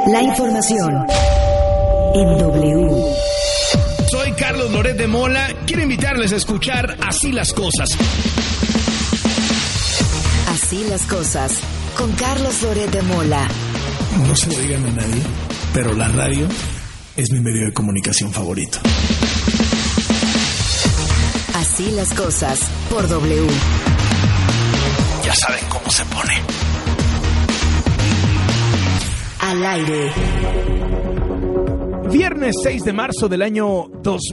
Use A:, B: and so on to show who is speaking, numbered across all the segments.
A: La información en W.
B: Soy Carlos Loret de Mola. Quiero invitarles a escuchar Así las Cosas.
A: Así las cosas, con Carlos Loret de Mola.
B: No se lo digan a nadie, pero la radio es mi medio de comunicación favorito.
A: Así las cosas, por W.
B: Ya saben cómo se pone.
A: Al aire.
B: Viernes 6 de marzo del año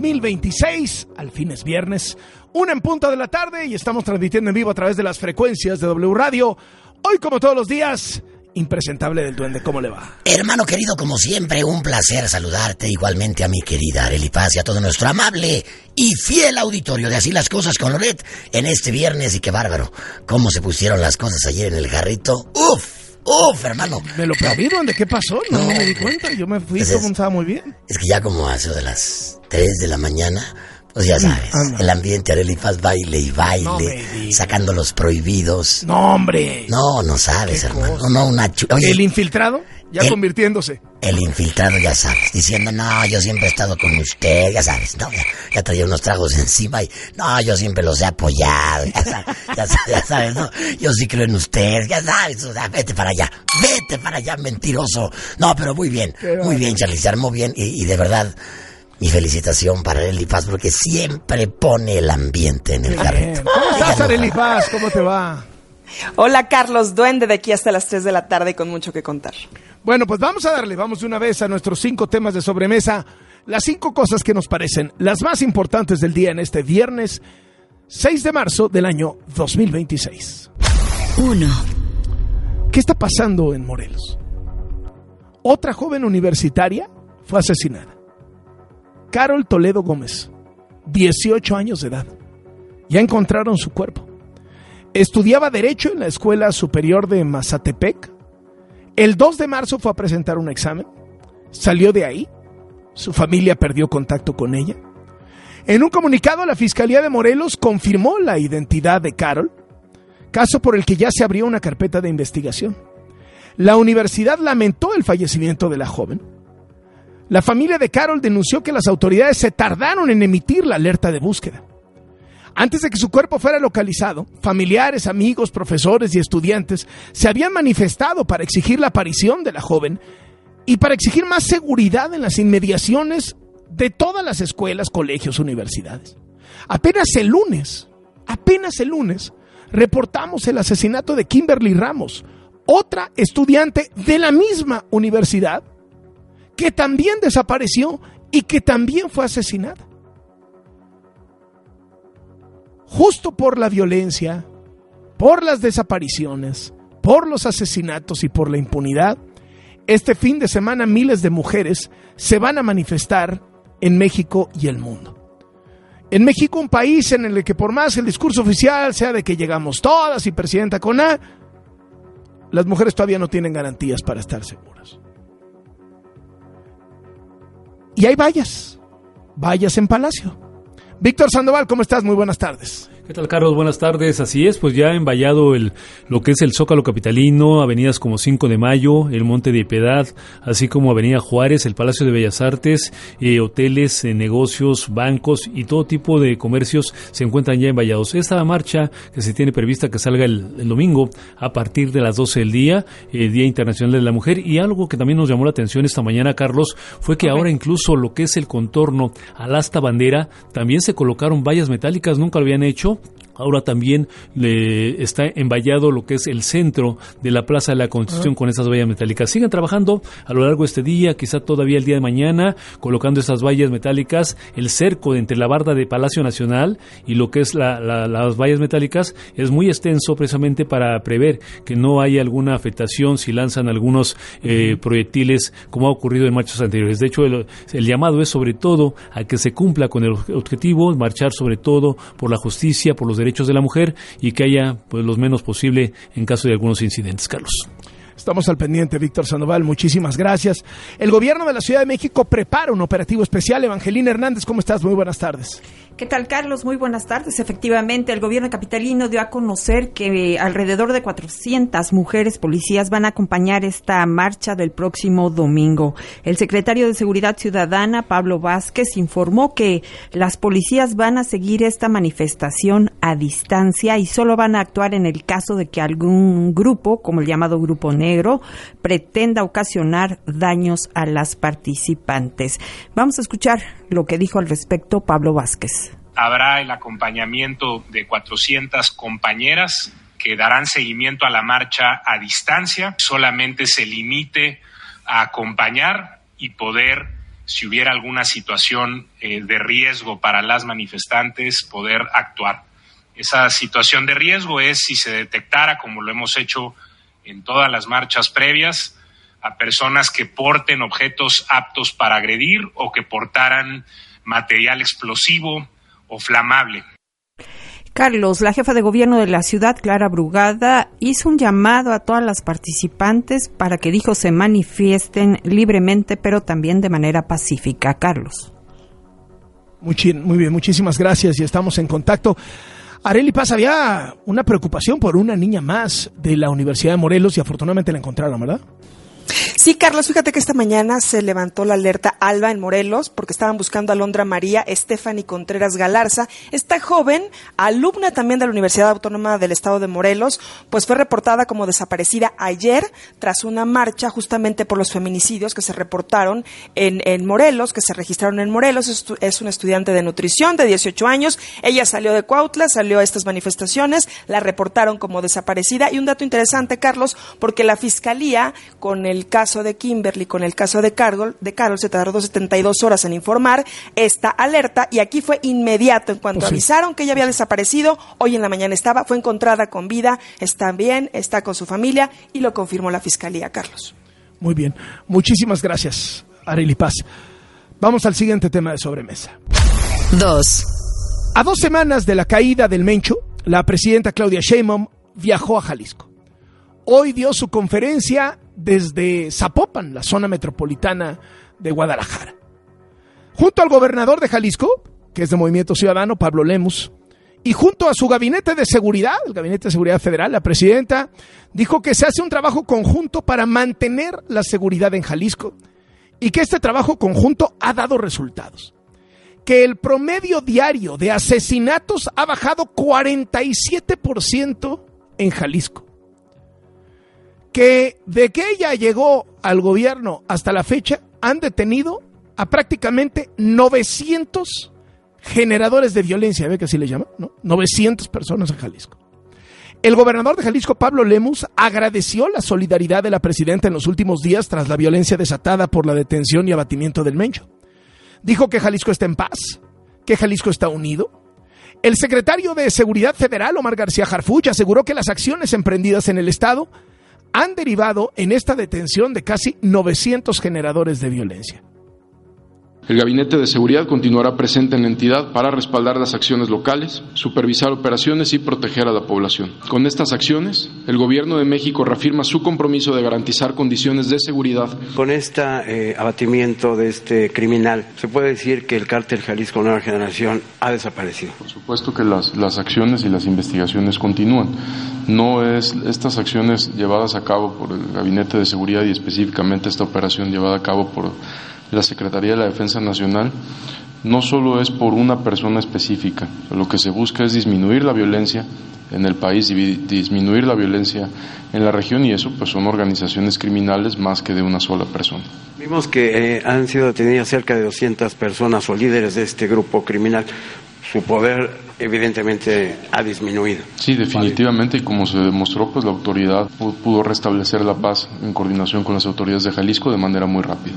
B: 2026, al fin es viernes, 1:00 p.m, y estamos transmitiendo en vivo a través de las frecuencias de W Radio. Hoy, como todos los días, impresentable del Duende, ¿cómo le va?
C: Hermano querido, como siempre, un placer saludarte, igualmente a mi querida Arely Paz y a todo nuestro amable y fiel auditorio de Así las Cosas con Loret en este viernes. Y qué bárbaro, cómo se pusieron las cosas ayer en el jarrito. ¡Uf, hermano!
B: ¿Me lo perdí? ¿Dónde? ¿Qué pasó? No me di cuenta, yo me fui,
C: Entonces,
B: como estaba muy bien.
C: Es que ya como a eso de las 3 de la mañana, pues ya sabes, el ambiente, Arely Paz, baile y baile, sacando los prohibidos.
B: ¡No, hombre!
C: No sabes, hermano.
B: Cosa.
C: No, Oye,
B: ¿el infiltrado? Ya convirtiéndose.
C: El infiltrado, ya sabes, diciendo, no, yo siempre he estado con usted, ya sabes, no, ya traía unos tragos encima y, no, yo siempre los he apoyado, ya sabes, no, yo sí creo en usted, ya sabes, o sea, vete para allá, mentiroso. No, pero muy bien, Charlie, se armó bien y de verdad, mi felicitación para Arely Paz, porque siempre pone el ambiente en el carrito.
B: ¿Cómo estás, Arely Paz? ¿Cómo te va?
D: Hola, Carlos Duende, de aquí hasta las 3 de la tarde con mucho que contar.
B: Bueno, pues vamos de una vez a nuestros 5 temas de sobremesa. Las 5 cosas que nos parecen las más importantes del día en este viernes 6 de marzo del año 2026.
A: 1.
B: ¿Qué está pasando en Morelos? Otra joven universitaria fue asesinada. Carol Toledo Gómez, 18 años de edad. Ya encontraron su cuerpo. Estudiaba Derecho en la Escuela Superior de Mazatepec. El 2 de marzo fue a presentar un examen. Salió de ahí. Su familia perdió contacto con ella. En un comunicado, la Fiscalía de Morelos confirmó la identidad de Carol, caso por el que ya se abrió una carpeta de investigación. La universidad lamentó el fallecimiento de la joven. La familia de Carol denunció que las autoridades se tardaron en emitir la alerta de búsqueda. Antes de que su cuerpo fuera localizado, familiares, amigos, profesores y estudiantes se habían manifestado para exigir la aparición de la joven y para exigir más seguridad en las inmediaciones de todas las escuelas, colegios, universidades. Apenas el lunes, reportamos el asesinato de Kimberly Ramos, otra estudiante de la misma universidad, que también desapareció y que también fue asesinada. Justo por la violencia, por las desapariciones, por los asesinatos y por la impunidad, este fin de semana miles de mujeres se van a manifestar en México y el mundo. En México, un país en el que por más el discurso oficial sea de que llegamos todas y presidenta con A, las mujeres todavía no tienen garantías para estar seguras. Y hay vallas en Palacio. Víctor Sandoval, ¿cómo estás? Muy buenas tardes.
E: ¿Qué tal, Carlos? Buenas tardes. Así es, pues ya envallado lo que es el Zócalo capitalino, avenidas como 5 de Mayo, el Monte de Piedad, así como Avenida Juárez, el Palacio de Bellas Artes, hoteles, negocios, bancos y todo tipo de comercios se encuentran ya envallados. Esta marcha que se tiene prevista que salga el domingo a partir de las 12 del día, Día Internacional de la Mujer, y algo que también nos llamó la atención esta mañana, Carlos, fue que ahora incluso lo que es el contorno al asta bandera, también se colocaron vallas metálicas, nunca lo habían hecho. Ahora también está envallado lo que es el centro de la Plaza de la Constitución con esas vallas metálicas. Sigan trabajando a lo largo de este día, quizá todavía el día de mañana, colocando esas vallas metálicas. El cerco entre la barda de Palacio Nacional y lo que es las vallas metálicas es muy extenso, precisamente para prever que no haya alguna afectación si lanzan algunos proyectiles, como ha ocurrido en marchas anteriores. De hecho, el llamado es sobre todo a que se cumpla con el objetivo, marchar sobre todo por la justicia, por los derechos de la mujer, y que haya pues los menos posible en caso de algunos incidentes, Carlos.
B: Estamos al pendiente, Víctor Sandoval, muchísimas gracias. El gobierno de la Ciudad de México prepara un operativo especial. Evangelina Hernández, ¿cómo estás? Muy buenas tardes.
F: ¿Qué tal, Carlos? Muy buenas tardes. Efectivamente, el gobierno capitalino dio a conocer que alrededor de 400 mujeres policías van a acompañar esta marcha del próximo domingo. El secretario de Seguridad Ciudadana, Pablo Vázquez, informó que las policías van a seguir esta manifestación a distancia y solo van a actuar en el caso de que algún grupo, como el llamado Grupo Negro, pretenda ocasionar daños a las participantes. Vamos a escuchar lo que dijo al respecto Pablo Vázquez.
G: Habrá el acompañamiento de 400 compañeras que darán seguimiento a la marcha a distancia. Solamente se limite a acompañar y poder, si hubiera alguna situación de riesgo para las manifestantes, poder actuar. Esa situación de riesgo es si se detectara, como lo hemos hecho en todas las marchas previas, a personas que porten objetos aptos para agredir o que portaran material explosivo o flamable.
F: Carlos, la jefa de gobierno de la ciudad, Clara Brugada, hizo un llamado a todas las participantes para que, dijo, se manifiesten libremente, pero también de manera pacífica. Carlos.
B: Muy bien, muchísimas gracias y estamos en contacto. Arely Paz, había una preocupación por una niña más de la Universidad de Morelos y afortunadamente la encontraron, ¿verdad?
D: Sí, Carlos, fíjate que esta mañana se levantó la alerta alba en Morelos porque estaban buscando a Alondra María Stephanie Contreras Galarza. Esta joven, alumna también de la Universidad Autónoma del Estado de Morelos, pues fue reportada como desaparecida ayer tras una marcha justamente por los feminicidios que se reportaron en Morelos, que se registraron en Morelos. Es una estudiante de nutrición de 18 años. Ella salió de Cuautla, salió a estas manifestaciones, la reportaron como desaparecida. Y un dato interesante, Carlos, porque la Fiscalía, con el caso de Kimberly, con el caso de Carol, se tardó 72 horas en informar esta alerta y aquí fue inmediato. En cuanto avisaron que ella había desaparecido, hoy en la mañana fue encontrada con vida, está bien, está con su familia y lo confirmó la Fiscalía, Carlos.
B: Muy bien, muchísimas gracias, Arely Paz. Vamos al siguiente tema de sobremesa.
A: 2.
B: A 2 semanas de la caída del Mencho, la presidenta Claudia Sheinbaum viajó a Jalisco. Hoy dio su conferencia desde Zapopan, la zona metropolitana de Guadalajara. Junto al gobernador de Jalisco, que es de Movimiento Ciudadano, Pablo Lemus, y junto a su gabinete de seguridad, el Gabinete de Seguridad Federal, la presidenta dijo que se hace un trabajo conjunto para mantener la seguridad en Jalisco y que este trabajo conjunto ha dado resultados. Que el promedio diario de asesinatos ha bajado 47% en Jalisco. Que de que ella llegó al gobierno hasta la fecha, han detenido a prácticamente 900 generadores de violencia, ¿ve que así le llaman? ¿No? 900 personas en Jalisco. El gobernador de Jalisco, Pablo Lemus, agradeció la solidaridad de la presidenta en los últimos días tras la violencia desatada por la detención y abatimiento del Mencho. Dijo que Jalisco está en paz, que Jalisco está unido. El secretario de Seguridad Federal, Omar García Harfuch, aseguró que las acciones emprendidas en el estado han derivado en esta detención de casi 900 generadores de violencia.
H: El Gabinete de Seguridad continuará presente en la entidad para respaldar las acciones locales, supervisar operaciones y proteger a la población. Con estas acciones, el Gobierno de México reafirma su compromiso de garantizar condiciones de seguridad.
I: Con este abatimiento de este criminal, ¿se puede decir que el cártel Jalisco Nueva Generación ha desaparecido?
H: Por supuesto que las acciones y las investigaciones continúan. No es estas acciones llevadas a cabo por el Gabinete de Seguridad y específicamente esta operación llevada a cabo por la Secretaría de la Defensa Nacional, no solo es por una persona específica. Lo que se busca es disminuir la violencia en el país y disminuir la violencia en la región, y eso pues son organizaciones criminales más que de una sola persona.
I: Vimos que han sido detenidas cerca de 200 personas o líderes de este grupo criminal. Su poder evidentemente ha disminuido.
H: Sí, definitivamente, y como se demostró, pues la autoridad pudo restablecer la paz en coordinación con las autoridades de Jalisco de manera muy rápida.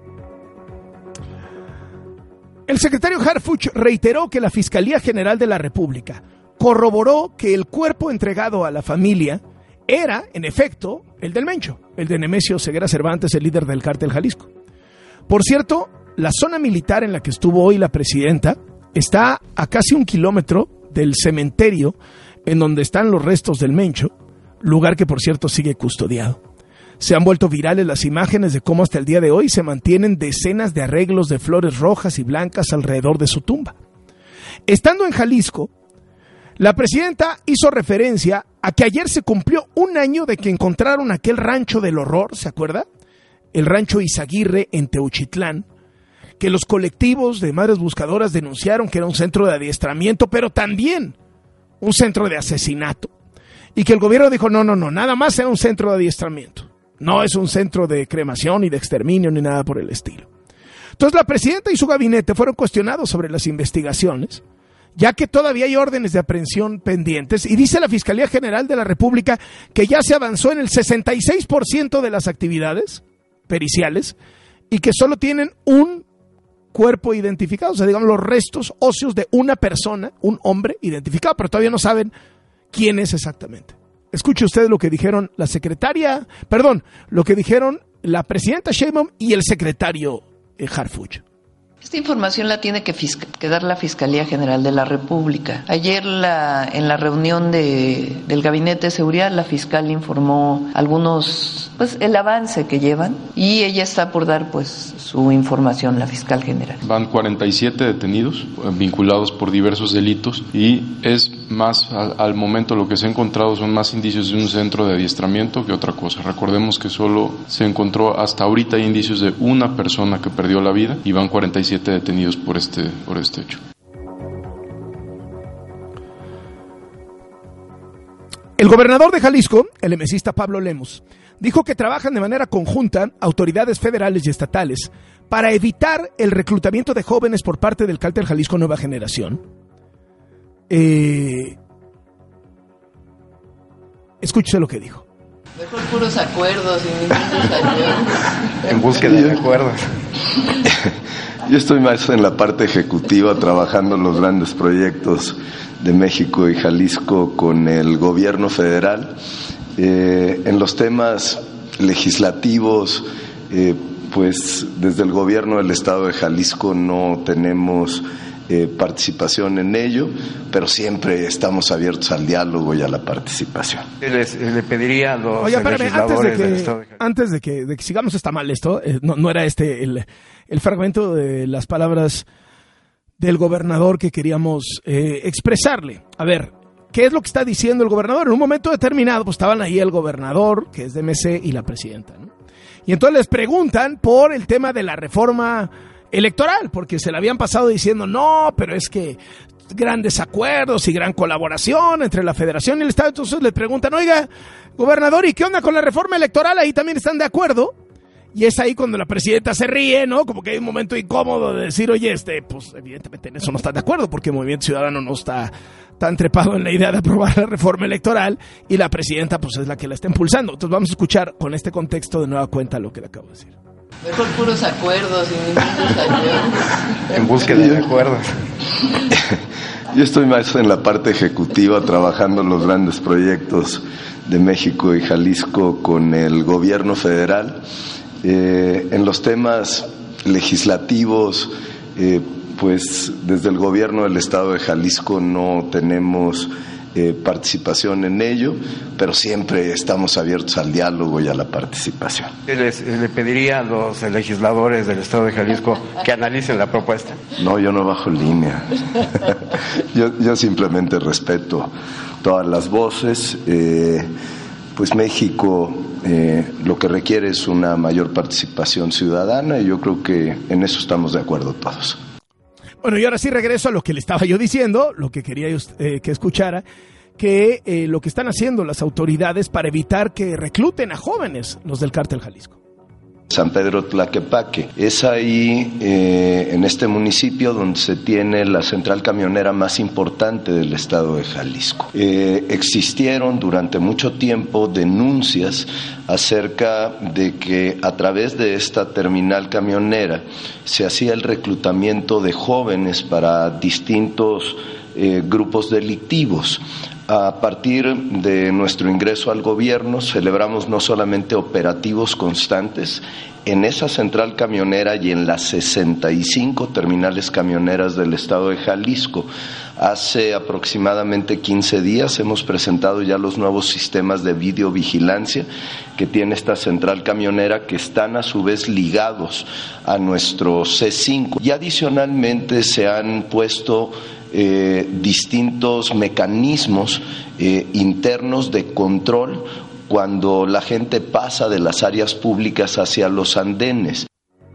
B: El secretario Harfuch reiteró que la Fiscalía General de la República corroboró que el cuerpo entregado a la familia era, en efecto, el del Mencho, el de Nemesio Ceguera Cervantes, el líder del cártel Jalisco. Por cierto, la zona militar en la que estuvo hoy la presidenta está a casi 1 kilómetro del cementerio en donde están los restos del Mencho, lugar que, por cierto, sigue custodiado. Se han vuelto virales las imágenes de cómo hasta el día de hoy se mantienen decenas de arreglos de flores rojas y blancas alrededor de su tumba. Estando en Jalisco, la presidenta hizo referencia a que ayer se cumplió 1 año de que encontraron aquel rancho del horror, ¿se acuerda? El rancho Izaguirre en Teuchitlán, que los colectivos de madres buscadoras denunciaron que era un centro de adiestramiento, pero también un centro de asesinato. Y que el gobierno dijo, no, nada más era un centro de adiestramiento. No es un centro de cremación y de exterminio ni nada por el estilo. Entonces la presidenta y su gabinete fueron cuestionados sobre las investigaciones, ya que todavía hay órdenes de aprehensión pendientes, y dice la Fiscalía General de la República que ya se avanzó en el 66% de las actividades periciales y que solo tienen un cuerpo identificado, o sea, digamos los restos óseos de una persona, un hombre identificado, pero todavía no saben quién es exactamente. Escuche usted lo que dijeron lo que dijeron la presidenta Sheinbaum y el secretario Harfuch.
J: Esta información la tiene que dar la Fiscalía General de la República. Ayer en la reunión del Gabinete de Seguridad, la fiscal informó el avance que llevan, y ella está por dar su información, la fiscal general.
H: Van 47 detenidos vinculados por diversos delitos, y es más, al momento lo que se ha encontrado son más indicios de un centro de adiestramiento que otra cosa. Recordemos que solo se encontró, hasta ahorita hay indicios de una persona que perdió la vida, y van 47 detenidos por este hecho.
B: El gobernador de Jalisco, el emesista Pablo Lemus, dijo que trabajan de manera conjunta autoridades federales y estatales para evitar el reclutamiento de jóvenes por parte del Cártel Jalisco Nueva Generación. Escúchese lo que dijo.
J: Mejor puros acuerdos y ningún desacuerdos.
K: En búsqueda de acuerdos. Yo estoy más en la parte ejecutiva, trabajando en los grandes proyectos de México y Jalisco con el gobierno federal. En los temas legislativos, pues desde el gobierno del estado de Jalisco no tenemos participación en ello, pero siempre estamos abiertos al diálogo y a la participación.
I: Le pediría a los legisladores del estado de Jalisco.
B: Antes de que sigamos, está mal esto, no era el fragmento de las palabras del gobernador que queríamos expresarle. A ver, ¿qué es lo que está diciendo el gobernador? En un momento determinado, pues estaban ahí el gobernador, que es de MC, y la presidenta, ¿no? Y entonces les preguntan por el tema de la reforma electoral, porque se la habían pasado diciendo, no, pero es que grandes acuerdos y gran colaboración entre la federación y el estado. Entonces les preguntan, oiga, gobernador, ¿y qué onda con la reforma electoral? Ahí también están de acuerdo. Y es ahí cuando la presidenta se ríe, ¿no? Como que hay un momento incómodo de decir, oye, pues evidentemente en eso no están de acuerdo, porque el Movimiento Ciudadano no está tan trepado en la idea de aprobar la reforma electoral, y la presidenta pues es la que la está impulsando. Entonces vamos a escuchar con este contexto de nueva cuenta lo que le acabo de decir.
J: Mejor puros acuerdos y ningún desacuerdos.
K: En búsqueda de acuerdos. Yo estoy más en la parte ejecutiva, trabajando en los grandes proyectos de México y Jalisco con el gobierno federal. En los temas legislativos, pues desde el gobierno del estado de Jalisco no tenemos participación en ello, pero siempre estamos abiertos al diálogo y a la participación.
I: Le pediría a los legisladores del estado de Jalisco que analicen la propuesta.
K: No, yo no bajo línea. yo simplemente respeto todas las voces. Pues México lo que requiere es una mayor participación ciudadana, y yo creo que en eso estamos de acuerdo todos.
B: Bueno, y ahora sí regreso a lo que le estaba yo diciendo, lo que quería que escuchara, que lo que están haciendo las autoridades para evitar que recluten a jóvenes los del Cártel Jalisco.
K: San Pedro Tlaquepaque. Es ahí, en este municipio, donde se tiene la central camionera más importante del estado de Jalisco. Existieron durante mucho tiempo denuncias acerca de que a través de esta terminal camionera se hacía el reclutamiento de jóvenes para distintos grupos delictivos. A partir de nuestro ingreso al gobierno, celebramos no solamente operativos constantes en esa central camionera y en las 65 terminales camioneras del estado de Jalisco. Hace aproximadamente 15 días hemos presentado ya los nuevos sistemas de videovigilancia que tiene esta central camionera, que están a su vez ligados a nuestro C5. Y adicionalmente se han puesto distintos mecanismos internos de control cuando la gente pasa de las áreas públicas hacia los andenes.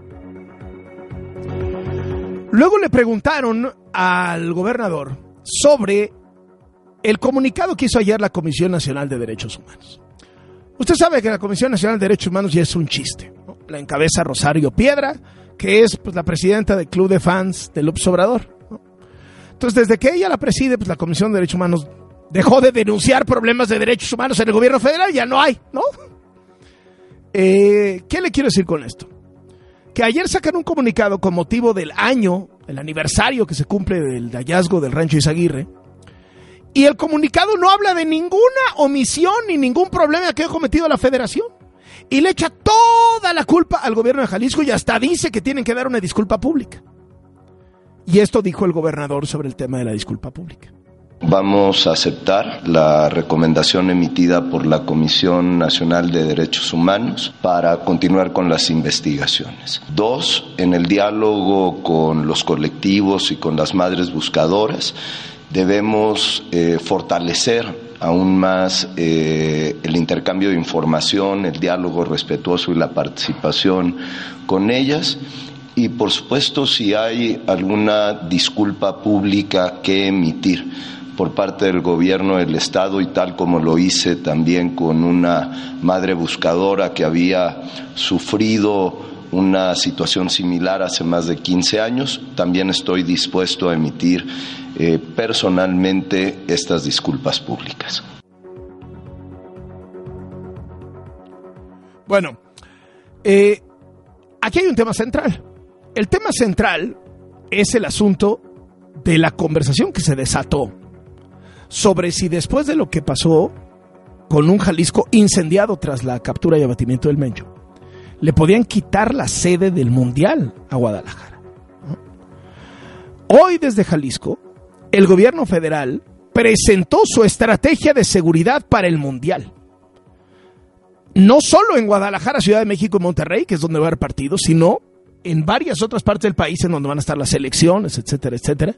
B: Luego le preguntaron al gobernador sobre el comunicado que hizo ayer la Comisión Nacional de Derechos Humanos. Usted sabe que la Comisión Nacional de Derechos Humanos ya es un chiste, ¿no? La encabeza Rosario Piedra, que es pues la presidenta del club de fans de López Obrador, ¿no? Entonces, desde que ella la preside, pues la Comisión de Derechos Humanos dejó de denunciar problemas de derechos humanos en el gobierno federal, ya no hay, ¿no? ¿Qué le quiero decir con esto? Que ayer sacan un comunicado con motivo del año, el aniversario que se cumple del hallazgo del rancho Izaguirre, y el comunicado no habla de ninguna omisión ni ningún problema que haya cometido la federación, y le echa toda la culpa al gobierno de Jalisco y hasta dice que tienen que dar una disculpa pública. Y esto dijo el gobernador sobre el tema de la disculpa pública.
K: Vamos a aceptar la recomendación emitida por la Comisión Nacional de Derechos Humanos para continuar con las investigaciones. 2, en el diálogo con los colectivos y con las madres buscadoras, debemos fortalecer aún más el intercambio de información, el diálogo respetuoso y la participación con ellas. Y por supuesto, si hay alguna disculpa pública que emitir por parte del gobierno del estado, y tal como lo hice también con una madre buscadora que había sufrido una situación similar hace más de 15 años, también estoy dispuesto a emitir personalmente estas disculpas públicas.
B: Bueno, aquí hay un tema central. El tema central es el asunto de la conversación que se desató sobre si después de lo que pasó con un Jalisco incendiado tras la captura y abatimiento del Mencho, le podían quitar la sede del Mundial a Guadalajara, ¿no? Hoy desde Jalisco, el gobierno federal presentó su estrategia de seguridad para el Mundial. No solo en Guadalajara, Ciudad de México y Monterrey, que es donde va a haber partidos, sino en varias otras partes del país en donde van a estar las elecciones, etcétera, etcétera.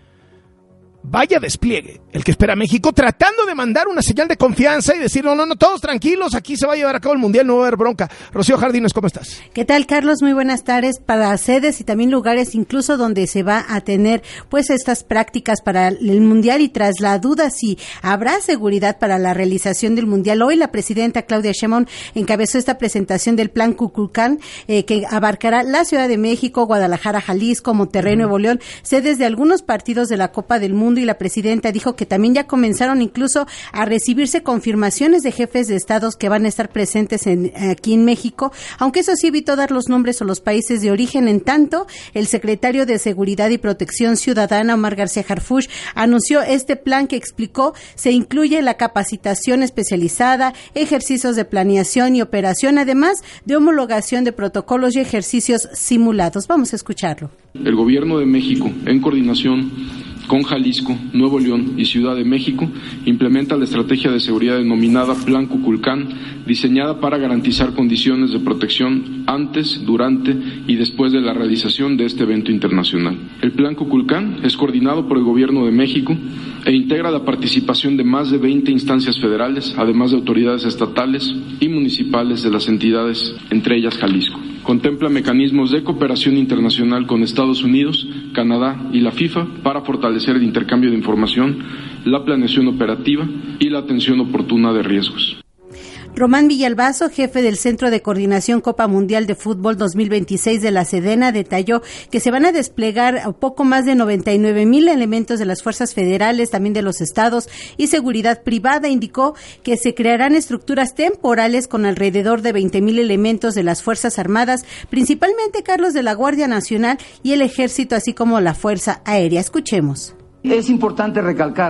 B: Vaya despliegue el que espera México, tratando de mandar una señal de confianza y decir, no, todos tranquilos, aquí se va a llevar a cabo el Mundial, no va a haber bronca. Rocío Jardines, ¿cómo estás?
L: ¿Qué tal, Carlos? Muy buenas tardes. Para sedes y también lugares incluso donde se va a tener pues estas prácticas para el Mundial, y tras la duda si habrá seguridad para la realización del Mundial, hoy la presidenta Claudia Sheinbaum encabezó esta presentación del Plan Kukulcán, que abarcará la Ciudad de México, Guadalajara, Jalisco, Monterrey, Nuevo León, sedes de algunos partidos de la Copa del Mundo, y la presidenta dijo que también ya comenzaron incluso a recibirse confirmaciones de jefes de estados que van a estar presentes aquí en México, aunque eso sí evitó dar los nombres o los países de origen. En tanto, el secretario de Seguridad y Protección Ciudadana, Omar García Harfuch, anunció este plan que explicó se incluye la capacitación especializada, ejercicios de planeación y operación, además de homologación de protocolos y ejercicios simulados. Vamos a escucharlo.
M: El Gobierno de México, en coordinación con Jalisco, Nuevo León y Ciudad de México, implementa la estrategia de seguridad denominada Plan Kukulcán, diseñada para garantizar condiciones de protección antes, durante y después de la realización de este evento internacional. El Plan Kukulcán es coordinado por el Gobierno de México e integra la participación de más de 20 instancias federales, además de autoridades estatales y municipales de las entidades, entre ellas Jalisco. Contempla mecanismos de cooperación internacional con Estados Unidos, Canadá y la FIFA para fortalecer el intercambio de información, la planeación operativa y la atención oportuna de riesgos.
L: Román Villalbazo, jefe del Centro de Coordinación Copa Mundial de Fútbol 2026 de la Sedena, detalló que se van a desplegar poco más de 99,000 elementos de las fuerzas federales, también de los estados y seguridad privada. Indicó que se crearán estructuras temporales con alrededor de 20,000 elementos de las Fuerzas Armadas, principalmente, Carlos, de la Guardia Nacional y el Ejército, así como la Fuerza Aérea. Escuchemos.
N: Es importante recalcar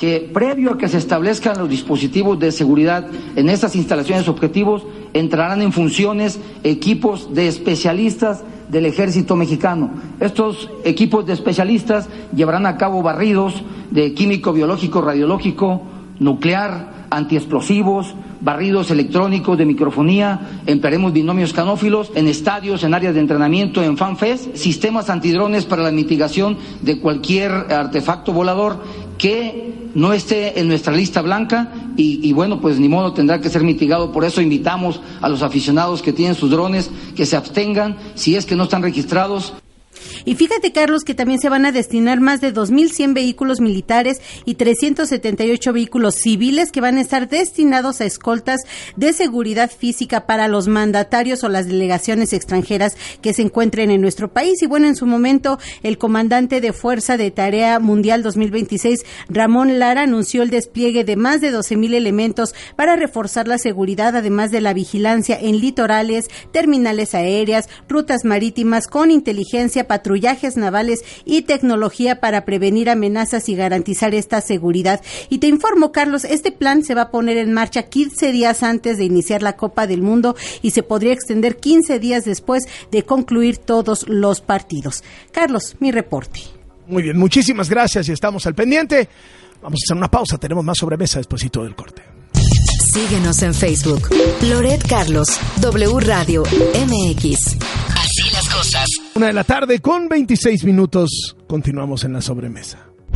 N: que previo a que se establezcan los dispositivos de seguridad en estas instalaciones objetivos, entrarán en funciones equipos de especialistas del Ejército Mexicano. Estos equipos de especialistas llevarán a cabo barridos de químico, biológico, radiológico, nuclear, antiexplosivos, barridos electrónicos de microfonía, emplearemos binomios canófilos en estadios, en áreas de entrenamiento, en FanFest, sistemas antidrones para la mitigación de cualquier artefacto volador que no esté en nuestra lista blanca y bueno, pues ni modo, tendrá que ser mitigado. Por eso invitamos a los aficionados que tienen sus drones que se abstengan si es que no están registrados.
L: Y fíjate, Carlos, que también se van a destinar más de 2.100 vehículos militares y 378 vehículos civiles que van a estar destinados a escoltas de seguridad física para los mandatarios o las delegaciones extranjeras que se encuentren en nuestro país. Y bueno, en su momento, el comandante de Fuerza de Tarea Mundial 2026, Ramón Lara, anunció el despliegue de más de 12,000 elementos para reforzar la seguridad, además de la vigilancia en litorales, terminales aéreas, rutas marítimas, con inteligencia, patrullajes navales y tecnología para prevenir amenazas y garantizar esta seguridad. Y te informo, Carlos, este plan se va a poner en marcha 15 días antes de iniciar la Copa del Mundo y se podría extender 15 días después de concluir todos los partidos. Carlos, mi reporte.
B: Muy bien, muchísimas gracias y estamos al pendiente. Vamos a hacer una pausa, tenemos más sobremesa despuesito del corte.
A: Síguenos en Facebook. Loret Carlos, W Radio MX. Así las cosas.
B: 1:00 p.m. con 26 minutos. Continuamos en la sobremesa.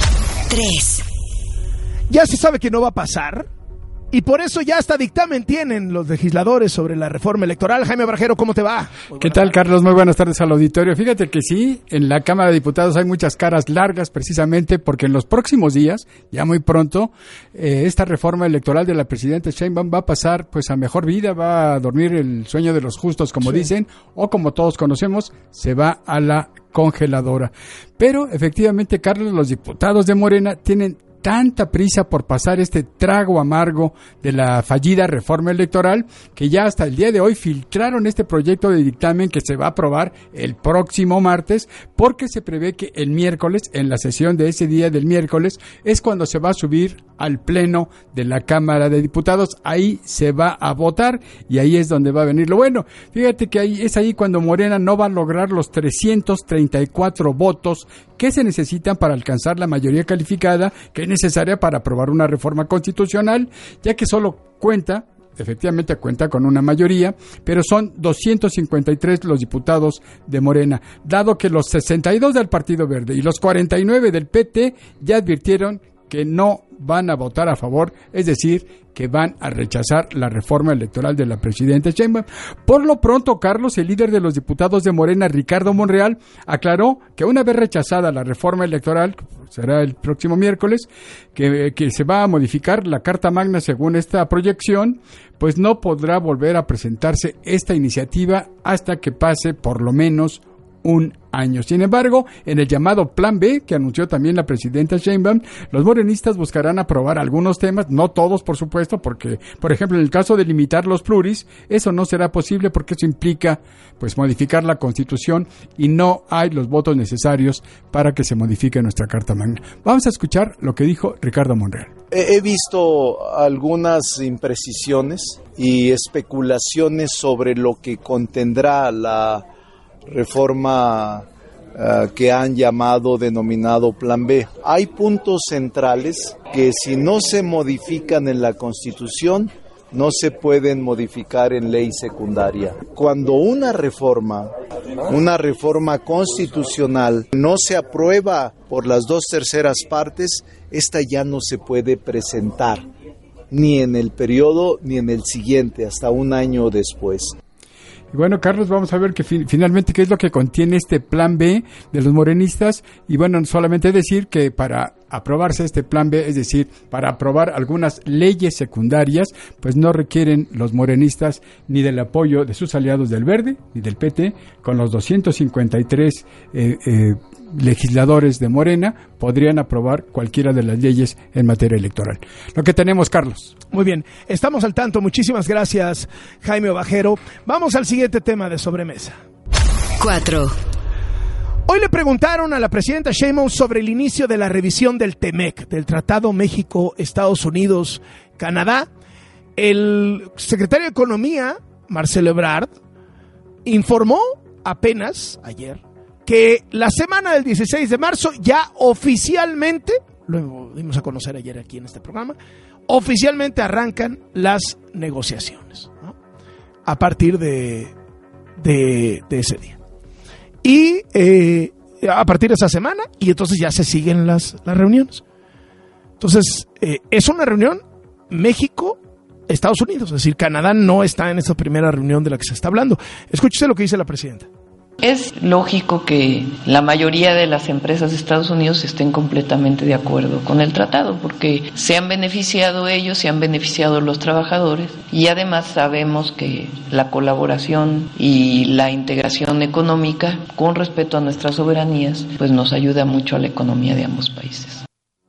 A: 3.
B: Ya se sabe que no va a pasar y por eso ya hasta dictamen tienen los legisladores sobre la reforma electoral. Jaime Brajero, ¿cómo te va?
O: ¿Qué tal, Carlos? Muy buenas tardes al auditorio. Fíjate que sí, en la Cámara de Diputados hay muchas caras largas precisamente porque en los próximos días, ya muy pronto, esta reforma electoral de la presidenta Sheinbaum va a pasar pues a mejor vida, va a dormir el sueño de los justos, como dicen, o como todos conocemos, se va a la congeladora. Pero efectivamente, Carlos, los diputados de Morena tienen tanta prisa por pasar este trago amargo de la fallida reforma electoral que ya hasta el día de hoy filtraron este proyecto de dictamen que se va a aprobar el próximo martes, porque se prevé que el miércoles, en la sesión de ese día del miércoles, es cuando se va a subir al pleno de la Cámara de Diputados. Ahí se va a votar y ahí es donde va a venir lo bueno. Fíjate que es ahí cuando Morena no va a lograr los 334 votos que se necesitan para alcanzar la mayoría calificada que es necesaria para aprobar una reforma constitucional, ya que solo efectivamente cuenta con una mayoría, pero son 253 los diputados de Morena, dado que los 62 del Partido Verde y los 49 del PT ya advirtieron que no van a votar a favor, es decir, que van a rechazar la reforma electoral de la presidenta Sheinbaum. Por lo pronto, Carlos, el líder de los diputados de Morena, Ricardo Monreal, aclaró que una vez rechazada la reforma electoral, será el próximo miércoles, que se va a modificar la Carta Magna según esta proyección, pues no podrá volver a presentarse esta iniciativa hasta que pase por lo menos un año. Sin embargo, en el llamado Plan B, que anunció también la presidenta Sheinbaum, los morenistas buscarán aprobar algunos temas, no todos, por supuesto, porque, por ejemplo, en el caso de limitar los pluris, eso no será posible porque eso implica, pues, modificar la Constitución y no hay los votos necesarios para que se modifique nuestra Carta Magna. Vamos a escuchar lo que dijo Ricardo Monreal.
P: He visto algunas imprecisiones y especulaciones sobre lo que contendrá la reforma que han denominado Plan B. Hay puntos centrales que si no se modifican en la Constitución, no se pueden modificar en ley secundaria. Cuando una reforma constitucional no se aprueba por las 2/3 partes, esta ya no se puede presentar, ni en el periodo ni en el siguiente, hasta un año después.
O: Y bueno, Carlos, vamos a ver que finalmente qué es lo que contiene este Plan B de los morenistas. Y bueno, solamente decir que para aprobarse este Plan B, es decir, para aprobar algunas leyes secundarias, pues no requieren los morenistas ni del apoyo de sus aliados del Verde ni del PT. Con los 253 legisladores de Morena podrían aprobar cualquiera de las leyes en materia electoral. Lo que tenemos, Carlos.
B: Muy bien, estamos al tanto. Muchísimas gracias, Jaime Ovajero. Vamos al siguiente tema de sobremesa.
A: 4.
B: Hoy le preguntaron a la presidenta Sheinbaum sobre el inicio de la revisión del TEMEC, del Tratado México-Estados Unidos-Canadá. El secretario de Economía, Marcelo Ebrard, informó apenas ayer que la semana del 16 de marzo ya oficialmente, lo dimos a conocer ayer aquí en este programa, oficialmente arrancan las negociaciones, ¿no? A partir de ese día. Y a partir de esa semana, y entonces ya se siguen las reuniones. Entonces, es una reunión México-Estados Unidos, es decir, Canadá no está en esta primera reunión de la que se está hablando. Escúchese lo que dice la presidenta.
J: Es lógico que la mayoría de las empresas de Estados Unidos estén completamente de acuerdo con el tratado, porque se han beneficiado ellos, se han beneficiado los trabajadores, y además sabemos que la colaboración y la integración económica, con respeto a nuestras soberanías, pues nos ayuda mucho a la economía de ambos países.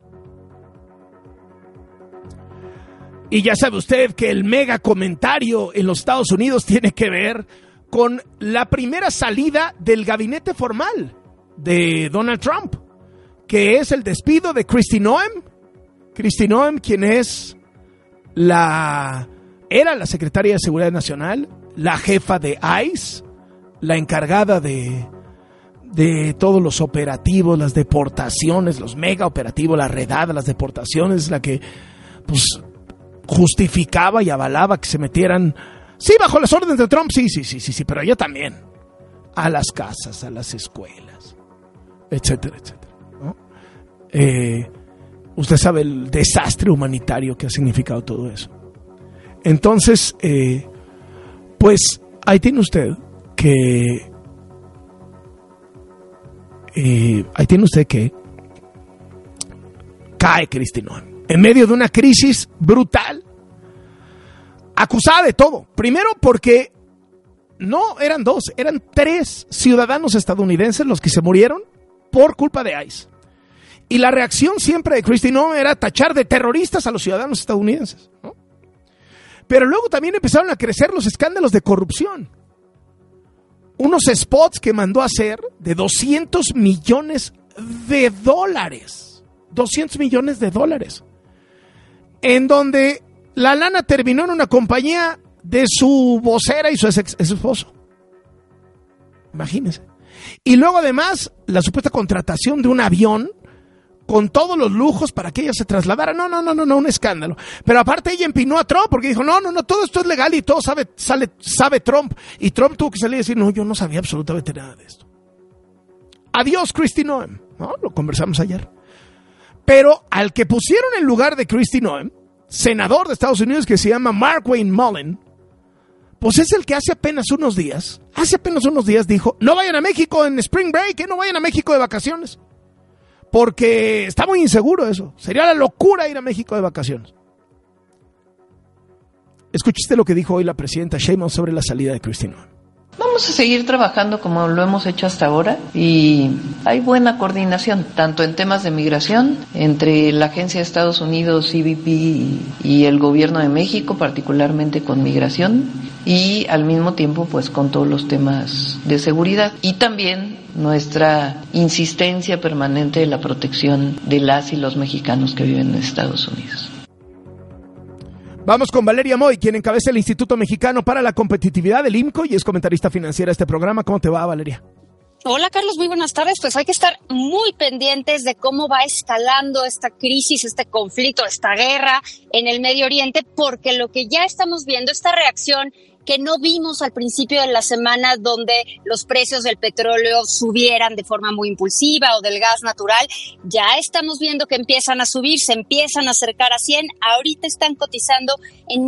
B: Y ya sabe usted que el mega comentario en los Estados Unidos tiene que ver con la primera salida del gabinete formal de Donald Trump, que es el despido de Kristi Noem. Kristi Noem, quien era la secretaria de Seguridad Nacional, la jefa de ICE, la encargada de todos los operativos, las deportaciones, los mega operativos, la redada, las deportaciones, la que pues justificaba y avalaba que se metieran. Sí, bajo las órdenes de Trump, sí, pero ella también. A las casas, a las escuelas, etcétera, ¿no? Usted sabe el desastre humanitario que ha significado todo eso. Entonces, pues ahí tiene usted que cae Kristi Noem en medio de una crisis brutal, acusada de todo. Primero porque no eran 2, eran 3 ciudadanos estadounidenses los que se murieron por culpa de ICE. Y la reacción siempre de Kristi Noem era tachar de terroristas a los ciudadanos estadounidenses, ¿no? Pero luego también empezaron a crecer los escándalos de corrupción. Unos spots que mandó a hacer de $200 millones. 200 millones de dólares. En donde la lana terminó en una compañía de su vocera y su ex esposo. Imagínense. Y luego además la supuesta contratación de un avión con todos los lujos para que ella se trasladara. No, un escándalo. Pero aparte ella empinó a Trump porque dijo, no, todo esto es legal y todo sabe Trump. Y Trump tuvo que salir y decir, no, yo no sabía absolutamente nada de esto. Adiós, Kristi Noem, ¿no? Lo conversamos ayer. Pero al que pusieron en lugar de Kristi Noem, senador de Estados Unidos que se llama Markwayne Mullin, pues es el que hace apenas unos días dijo, no vayan a México en Spring Break, no vayan a México de vacaciones, porque está muy inseguro eso, sería la locura ir a México de vacaciones. Escuchaste lo que dijo hoy la presidenta Sheinbaum sobre la salida de Kristi Noem.
J: Vamos a seguir trabajando como lo hemos hecho hasta ahora y hay buena coordinación, tanto en temas de migración, entre la Agencia de Estados Unidos, CBP y el Gobierno de México, particularmente con migración, y al mismo tiempo pues con todos los temas de seguridad. Y también nuestra insistencia permanente de la protección de las y los mexicanos que viven en Estados Unidos.
B: Vamos con Valeria Moy, quien encabeza el Instituto Mexicano para la Competitividad, el IMCO, y es comentarista financiera de este programa. ¿Cómo te va, Valeria?
Q: Hola, Carlos, muy buenas tardes. Pues hay que estar muy pendientes de cómo va escalando esta crisis, este conflicto, esta guerra en el Medio Oriente, porque lo que ya estamos viendo, esta reacción que no vimos al principio de la semana, donde los precios del petróleo subieran de forma muy impulsiva o del gas natural, ya estamos viendo que empiezan a subir, se empiezan a acercar a 100, ahorita están cotizando en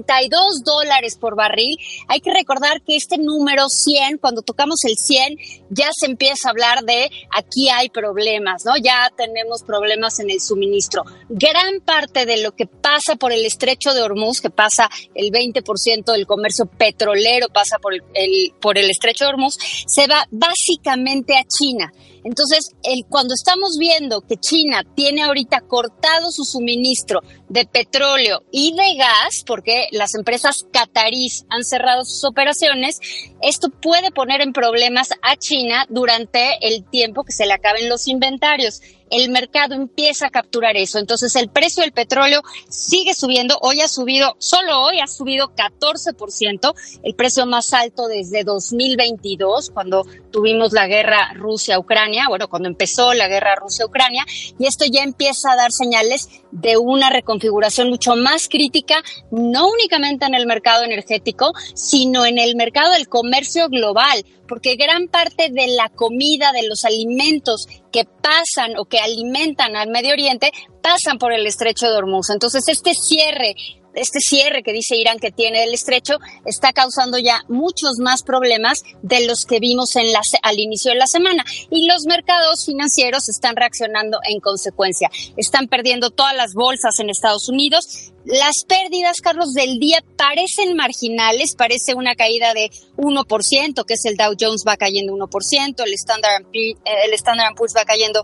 Q: $92 por barril. Hay que recordar que este número 100, cuando tocamos el 100, ya se empieza a hablar de aquí hay problemas, ¿no? Ya tenemos problemas en el suministro. Gran parte de lo que pasa por el Estrecho de Hormuz, que pasa el 20% del comercio petrolero pasa por el Estrecho de Hormuz, se va básicamente a China. Entonces, cuando estamos viendo que China tiene ahorita cortado su suministro de petróleo y de gas, porque las empresas catarís han cerrado sus operaciones, esto puede poner en problemas a China durante el tiempo que se le acaben los inventarios. El mercado empieza a capturar eso. Entonces, el precio del petróleo sigue subiendo. Solo hoy ha subido 14%, el precio más alto desde 2022, cuando tuvimos la guerra Rusia-Ucrania, cuando empezó la guerra Rusia-Ucrania, y esto ya empieza a dar señales de una reconfiguración mucho más crítica, no únicamente en el mercado energético, sino en el mercado del comercio global, porque gran parte de la comida, de los alimentos que pasan o que alimentan al Medio Oriente, pasan por el estrecho de Hormuz. Entonces, este cierre que dice Irán que tiene el estrecho está causando ya muchos más problemas de los que vimos al inicio de la semana. Y los mercados financieros están reaccionando en consecuencia. Están perdiendo todas las bolsas en Estados Unidos. Las pérdidas, Carlos, del día parecen marginales, parece una caída de 1%, que es el Dow Jones va cayendo 1%, el Standard & Poor's va cayendo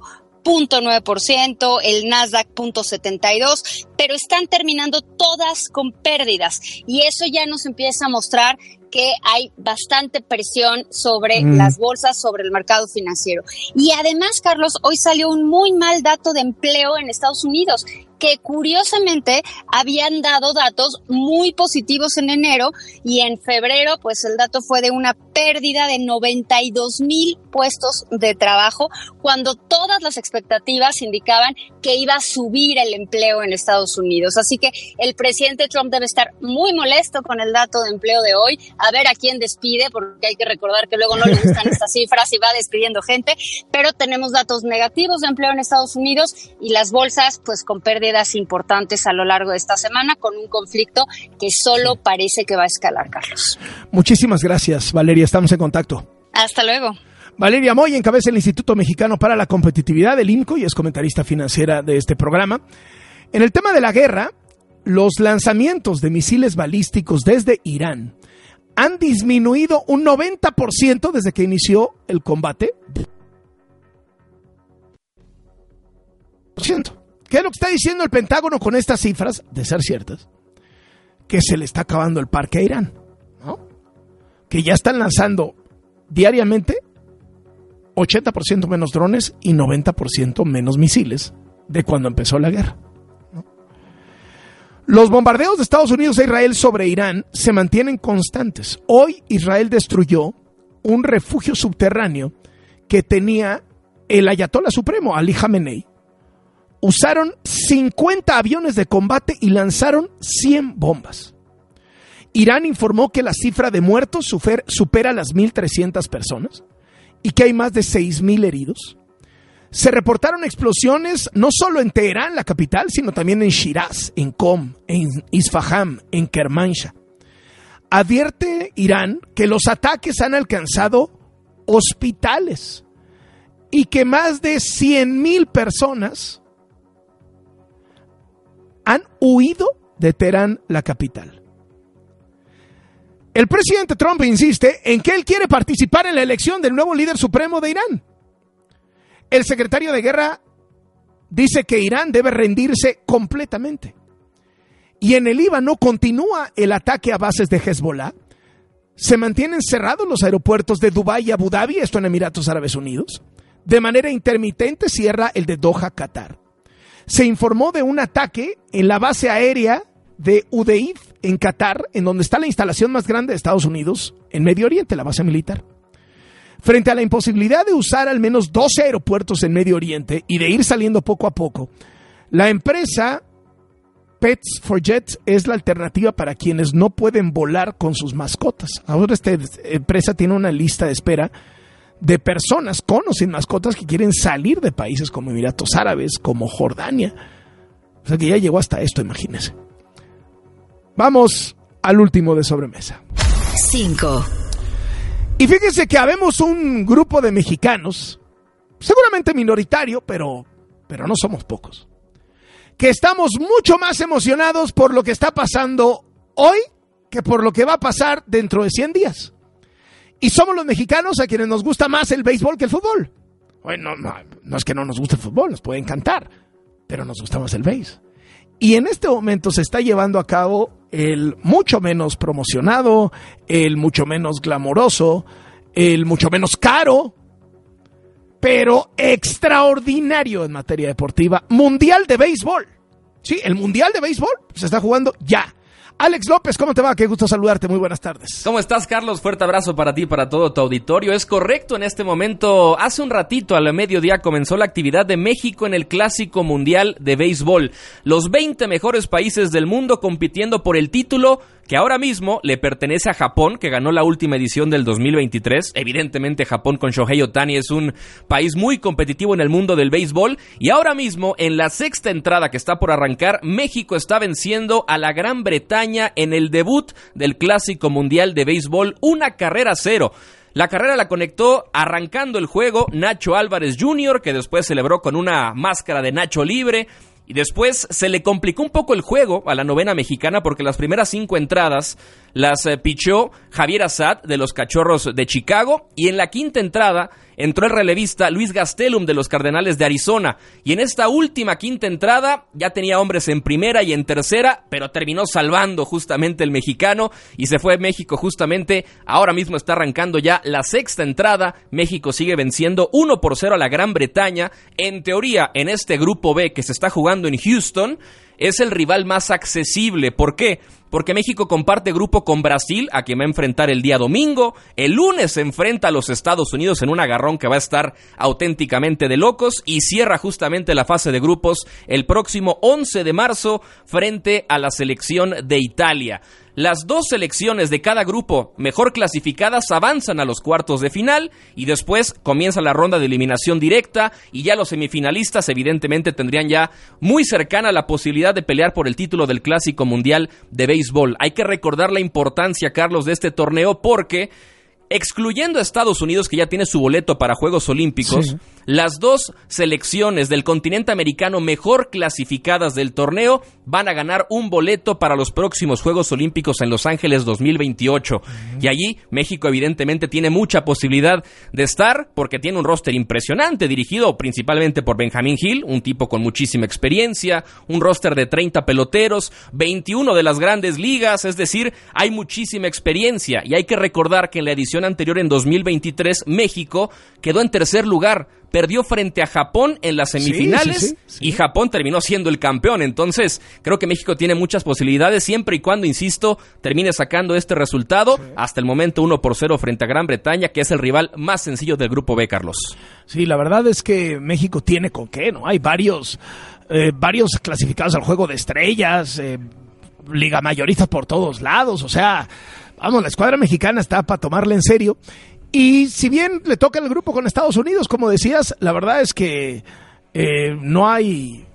Q: 0.9%, el Nasdaq 0.72%, pero están terminando todas con pérdidas y eso ya nos empieza a mostrar que hay bastante presión sobre las bolsas, sobre el mercado financiero. Y además, Carlos, hoy salió un muy mal dato de empleo en Estados Unidos, que curiosamente habían dado datos muy positivos en enero y en febrero pues el dato fue de una pérdida de 92,000 puestos de trabajo, cuando todas las expectativas indicaban que iba a subir el empleo en Estados Unidos. Así que el presidente Trump debe estar muy molesto con el dato de empleo de hoy, a ver a quién despide, porque hay que recordar que luego no le gustan estas cifras y va despidiendo gente, pero tenemos datos negativos de empleo en Estados Unidos y las bolsas pues con pérdidas importantes a lo largo de esta semana, con un conflicto que solo parece que va a escalar, Carlos.
B: Muchísimas gracias, Valeria, estamos en contacto.
Q: Hasta luego.
B: Valeria Moy encabeza el Instituto Mexicano para la Competitividad, el IMCO, y es comentarista financiera de este programa. En el tema de la guerra, los lanzamientos de misiles balísticos desde Irán han disminuido un 90% desde que inició el combate. ¿Qué es lo que está diciendo el Pentágono con estas cifras? De ser ciertas, que se le está acabando el parque a Irán, ¿no? Que ya están lanzando diariamente 80% menos drones y 90% menos misiles de cuando empezó la guerra, ¿no? Los bombardeos de Estados Unidos e Israel sobre Irán se mantienen constantes. Hoy Israel destruyó un refugio subterráneo que tenía el ayatolá supremo, Ali Jamenei. Usaron 50 aviones de combate y lanzaron 100 bombas. Irán informó que la cifra de muertos supera las 1.300 personas y que hay más de 6,000 heridos. Se reportaron explosiones no solo en Teherán, la capital, sino también en Shiraz, en Qom, en Isfahan, en Kermanshah. Advierte Irán que los ataques han alcanzado hospitales y que más de 100,000 personas han huido de Teherán, la capital. El presidente Trump insiste en que él quiere participar en la elección del nuevo líder supremo de Irán. El secretario de Guerra dice que Irán debe rendirse completamente. Y en el Líbano continúa el ataque a bases de Hezbollah. Se mantienen cerrados los aeropuertos de Dubái y Abu Dhabi, esto en Emiratos Árabes Unidos. De manera intermitente cierra el de Doha, Qatar. Se informó de un ataque en la base aérea de Udeid, en Qatar, en donde está la instalación más grande de Estados Unidos en Medio Oriente, la base militar. Frente a la imposibilidad de usar al menos 12 aeropuertos en Medio Oriente y de ir saliendo poco a poco, la empresa Pets for Jets es la alternativa para quienes no pueden volar con sus mascotas. Ahora esta empresa tiene una lista de espera de personas con o sin mascotas que quieren salir de países como Emiratos Árabes, como Jordania. O sea que ya llegó hasta esto, imagínense. Vamos al último de sobremesa.
A: 5.
B: Y fíjense que habemos un grupo de mexicanos, seguramente minoritario, pero no somos pocos, que estamos mucho más emocionados por lo que está pasando hoy que por lo que va a pasar dentro de 100 días. Y somos los mexicanos a quienes nos gusta más el béisbol que el fútbol. Bueno, no es que no nos guste el fútbol, nos puede encantar, pero nos gusta más el béis. Y en este momento se está llevando a cabo el mucho menos promocionado, el mucho menos glamoroso, el mucho menos caro, pero extraordinario en materia deportiva, Mundial de Béisbol. Sí, el Mundial de Béisbol se está jugando ya. Alex López, ¿cómo te va? Qué gusto saludarte, muy buenas tardes.
R: ¿Cómo estás, Carlos? Fuerte abrazo para ti y para todo tu auditorio. Es correcto, en este momento, hace un ratito al mediodía comenzó la actividad de México en el Clásico Mundial de Béisbol. Los 20 mejores países del mundo compitiendo por el título que ahora mismo le pertenece a Japón, que ganó la última edición del 2023. Evidentemente Japón con Shohei Ohtani es un país muy competitivo en el mundo del béisbol, y ahora mismo en la sexta entrada que está por arrancar, México está venciendo a la Gran Bretaña en el debut del Clásico Mundial de Béisbol, 1-0. La carrera la conectó arrancando el juego Nacho Álvarez Jr., que después celebró con una máscara de Nacho libre. Y después se le complicó un poco el juego a la novena mexicana porque las primeras 5 entradas las pichó Javier Assad de los Cachorros de Chicago, y en la quinta entrada entró el relevista Luis Gastelum de los Cardenales de Arizona, y en esta última quinta entrada ya tenía hombres en primera y en tercera, pero terminó salvando justamente el mexicano y se fue México. Justamente ahora mismo está arrancando ya la sexta entrada. México sigue venciendo 1-0 a la Gran Bretaña. En teoría, en este grupo B que se está jugando en Houston, es el rival más accesible. ¿Por qué? Porque México comparte grupo con Brasil, a quien va a enfrentar el día domingo. El lunes se enfrenta a los Estados Unidos en un agarrón que va a estar auténticamente de locos, y cierra justamente la fase de grupos el próximo 11 de marzo frente a la selección de Italia. Las 2 selecciones de cada grupo mejor clasificadas avanzan a los cuartos de final, y después comienza la ronda de eliminación directa, y ya los semifinalistas evidentemente tendrían ya muy cercana la posibilidad de pelear por el título del Clásico Mundial de Béisbol. Hay que recordar la importancia, Carlos, de este torneo porque, excluyendo a Estados Unidos, que ya tiene su boleto para Juegos Olímpicos, sí, las 2 selecciones del continente americano mejor clasificadas del torneo van a ganar un boleto para los próximos Juegos Olímpicos en Los Ángeles 2028. Y allí México evidentemente tiene mucha posibilidad de estar, porque tiene un roster impresionante, dirigido principalmente por Benjamín Gil, un tipo con muchísima experiencia, un roster de 30 peloteros, 21 de las grandes ligas, es decir, hay muchísima experiencia. Y hay que recordar que en la edición anterior, en 2023, México quedó en tercer lugar, perdió frente a Japón en las semifinales, sí. Y Japón terminó siendo el campeón. Entonces creo que México tiene muchas posibilidades siempre y cuando, insisto, termine sacando este resultado. Sí. Hasta el momento 1-0 frente a Gran Bretaña, que es el rival más sencillo del grupo B, Carlos.
B: Sí, la verdad es que México tiene con qué, ¿no? Hay varios clasificados al Juego de Estrellas, liga mayorista por todos lados, o sea, vamos, la escuadra mexicana está para tomarla en serio. Y si bien le toca el grupo con Estados Unidos, como decías, la verdad es que no hay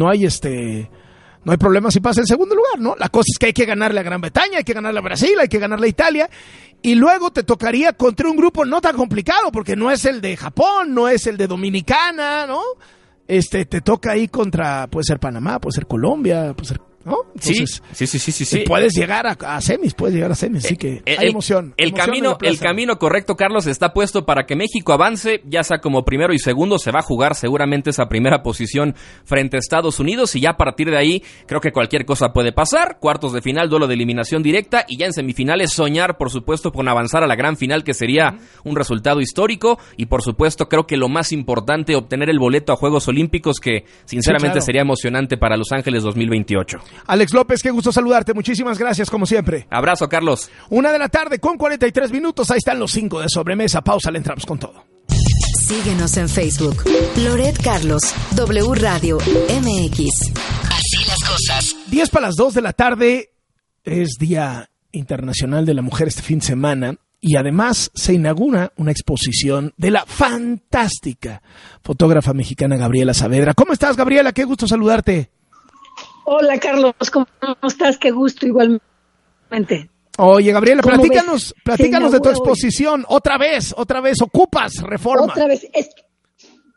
B: problema si pasa en segundo lugar, ¿no? La cosa es que hay que ganarle a Gran Bretaña, hay que ganarle a Brasil, hay que ganarle a Italia, y luego te tocaría contra un grupo no tan complicado, porque no es el de Japón, no es el de Dominicana, ¿no? Te toca ahí contra, puede ser Panamá, puede ser Colombia, puede ser, ¿no? Entonces, sí. Puedes llegar a semis, así que hay emoción.
R: El camino correcto, Carlos, está puesto para que México avance, ya sea como primero y segundo. Se va a jugar seguramente esa primera posición frente a Estados Unidos, y ya a partir de ahí creo que cualquier cosa puede pasar. Cuartos de final, duelo de eliminación directa, y ya en semifinales soñar, por supuesto, con avanzar a la gran final, que sería un resultado histórico. Y por supuesto creo que lo más importante, obtener el boleto a Juegos Olímpicos, que sinceramente sería emocionante para Los Ángeles 2028.
B: Alex López, qué gusto saludarte. Muchísimas gracias, como siempre.
R: Abrazo, Carlos.
B: 1:43 p.m. Ahí están los 5 de sobremesa. Pausa, le entramos con todo.
A: Síguenos en Facebook. Loret Carlos, W Radio MX.
C: Así las cosas.
B: 1:50 p.m. es Día Internacional de la Mujer este fin de semana. Y además se inaugura una exposición de la fantástica fotógrafa mexicana Gabriela Saavedra. ¿Cómo estás, Gabriela? Qué gusto saludarte.
S: Hola, Carlos, ¿cómo estás? Qué gusto, igualmente.
B: Oye, Gabriela, platícanos de tu exposición. Otra vez, ocupas Reforma.
S: Otra vez,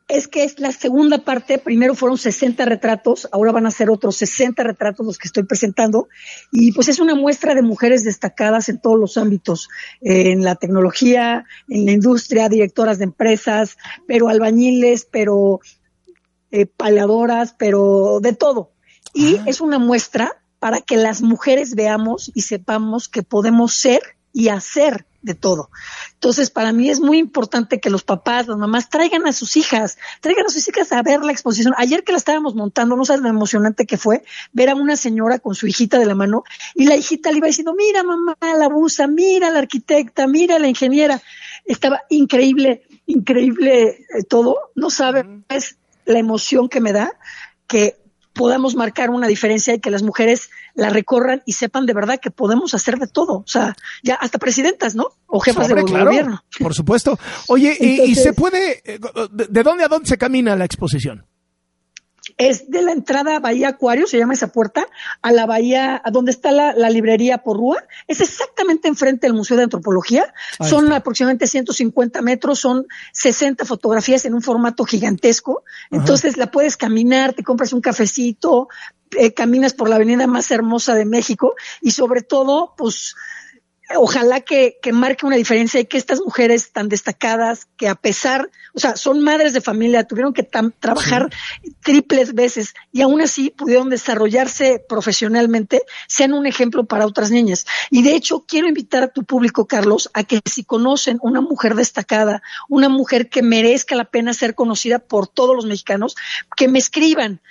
S: Es que es la segunda parte. Primero fueron 60 retratos, ahora van a ser otros 60 retratos los que estoy presentando, y pues es una muestra de mujeres destacadas en todos los ámbitos, en la tecnología, en la industria, directoras de empresas, pero albañiles, pero paleadoras, pero de todo. Y es una muestra para que las mujeres veamos y sepamos que podemos ser y hacer de todo. Entonces, para mí es muy importante que los papás, las mamás traigan a sus hijas a ver la exposición. Ayer que la estábamos montando, no sabes lo emocionante que fue ver a una señora con su hijita de la mano, y la hijita le iba diciendo, mira mamá, la buza, mira la arquitecta, mira la ingeniera. Estaba increíble todo. No sabes la emoción que me da que podamos marcar una diferencia y que las mujeres la recorran y sepan de verdad que podemos hacer de todo. O sea, ya hasta presidentas, ¿no? O jefas de gobierno.
B: Por supuesto. Oye, entonces, ¿y se puede, de dónde a dónde se camina la exposición?
S: Es de la entrada a Bahía Acuario, se llama esa puerta, a la bahía, a donde está la librería Porrúa. Es exactamente enfrente del Museo de Antropología. Son aproximadamente 150 metros, son 60 fotografías en un formato gigantesco. Entonces la puedes caminar, te compras un cafecito, caminas por la avenida más hermosa de México, y sobre todo, pues, ojalá que marque una diferencia y que estas mujeres tan destacadas, que a pesar, o sea, son madres de familia, tuvieron que trabajar triples veces y aún así pudieron desarrollarse profesionalmente, sean un ejemplo para otras niñas. Y de hecho, quiero invitar a tu público, Carlos, a que si conocen una mujer destacada, una mujer que merezca la pena ser conocida por todos los mexicanos, que me escriban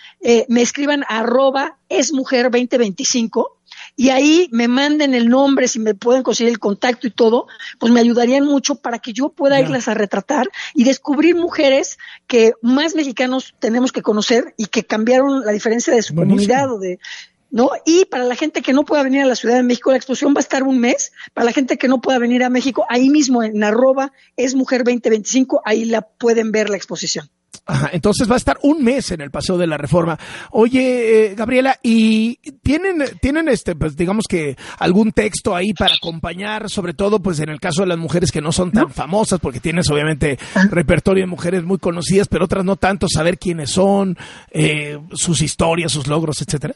S: @esmujer2025, y ahí me manden el nombre, si me pueden conseguir el contacto y todo, pues me ayudarían mucho para que yo pueda irlas a retratar y descubrir mujeres que más mexicanos tenemos que conocer y que cambiaron la diferencia de su comunidad o de, ¿no? Y para la gente que no pueda venir a la Ciudad de México, la exposición va a estar un mes. Para la gente que no pueda venir a México, ahí mismo en @esmujer2025, ahí la pueden ver la exposición.
B: Ajá, entonces va a estar un mes en el Paseo de la Reforma. Oye, Gabriela, ¿y tienen pues digamos que algún texto ahí para acompañar, sobre todo pues en el caso de las mujeres que no son tan famosas, porque tienes obviamente repertorio de mujeres muy conocidas, pero otras no tanto, saber quiénes son, sus historias, sus logros, etcétera?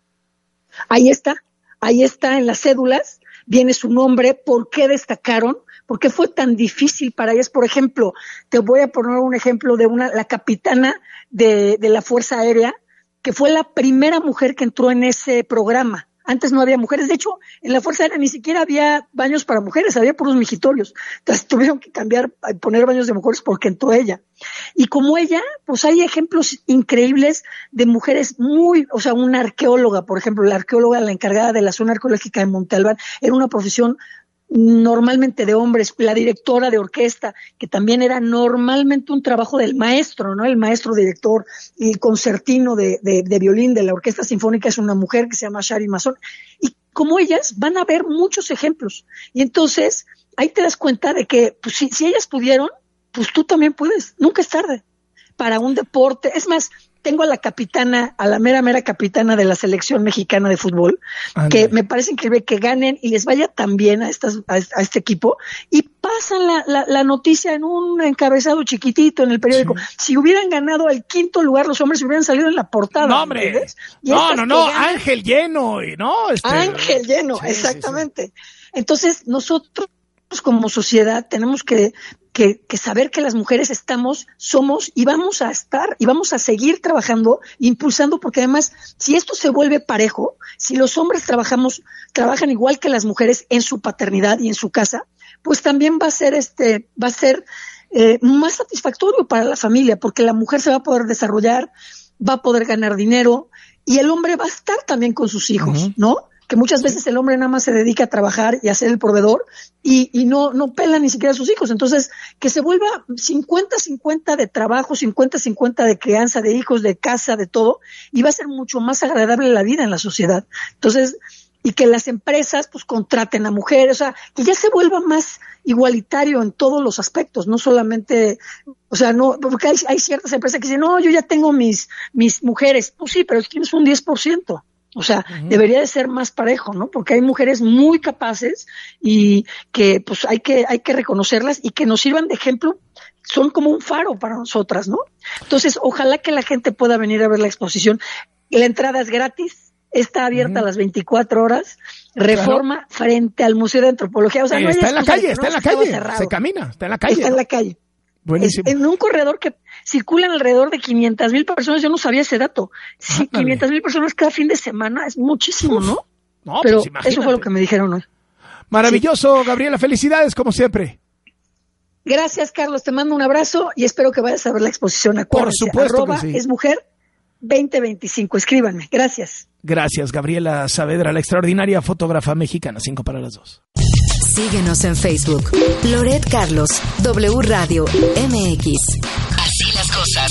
B: Ahí está en las cédulas, viene su nombre, por qué destacaron, por qué fue tan difícil para ellas. Por ejemplo, te voy a poner un ejemplo de la capitana de la Fuerza Aérea, que fue la primera mujer que entró en ese programa. Antes no había mujeres. De hecho, en la Fuerza Aérea ni siquiera había baños para mujeres, había puros mijitorios. Entonces tuvieron que poner baños de mujeres porque entró ella. Y como ella, pues hay ejemplos increíbles de mujeres una arqueóloga, por ejemplo, la arqueóloga, la encargada de la zona arqueológica de Monte Albán, era una profesión normalmente de hombres. La directora de orquesta, que también era normalmente un trabajo del maestro, ¿no? El maestro director, y el concertino de violín de la Orquesta Sinfónica es una mujer que se llama Shari Mason. Y como ellas, van a ver muchos ejemplos. Y entonces, ahí te das cuenta de que, pues, si ellas pudieron, pues tú también puedes. Nunca es tarde para un deporte. Es más, tengo a la mera capitana de la selección mexicana de fútbol, que me parece increíble que ganen y les vaya tan bien a este equipo, y pasan la noticia en un encabezado chiquitito en el periódico. Si hubieran ganado el 5º lugar, los hombres hubieran salido en la portada. No, hombre. No, Ángel lleno, ¿no? Ángel lleno, sí, exactamente. Sí. Entonces, nosotros como sociedad tenemos que saber que las mujeres somos y vamos a estar y vamos a seguir trabajando, impulsando, porque además, si esto se vuelve parejo, si los hombres trabajan igual que las mujeres en su paternidad y en su casa, pues también va a ser más satisfactorio para la familia, porque la mujer se va a poder desarrollar, va a poder ganar dinero, y el hombre va a estar también con sus hijos, ¿no? Que muchas veces el hombre nada más se dedica a trabajar y a ser el proveedor y no pela ni siquiera a sus hijos. Entonces, que se vuelva 50-50 de trabajo, 50-50 de crianza de hijos, de casa, de todo, y va a ser mucho más agradable la vida en la sociedad. Entonces, y que las empresas pues contraten a mujeres, o sea, que ya se vuelva más igualitario en todos los aspectos, no solamente, o sea, no, porque hay ciertas empresas que dicen, no, yo ya tengo mis mujeres. Pues sí, pero tienes un 10%.
S: O sea, debería de ser más parejo, ¿no? Porque hay mujeres muy capaces y que pues hay que reconocerlas y que nos sirvan de ejemplo. Son como un faro para nosotras, ¿no? Entonces, ojalá que la gente pueda venir a ver la exposición. La entrada es gratis, está abierta a las 24 horas. Reforma frente al Museo de Antropología. O sea, no
B: está en la calle,
S: cerrado.
B: Se camina, está en la calle.
S: Está en la calle.
B: Buenísimo.
S: En un corredor que circulan alrededor de 500,000 personas, yo no sabía ese dato. Sí, 500,000 personas cada fin de semana es muchísimo, ¿no?
B: No,
S: pero
B: pues
S: eso fue lo que me dijeron hoy.
B: Maravilloso, sí. Gabriela, felicidades como siempre.
S: Gracias, Carlos, te mando un abrazo y espero que vayas a ver la exposición. Acuérdense,
B: por supuesto que sí.
S: Es mujer 2025, escríbanme, gracias.
B: Gracias, Gabriela Saavedra, la extraordinaria fotógrafa mexicana, 5:02.
A: Síguenos en Facebook, Loret Carlos, W Radio MX.
C: Así las cosas.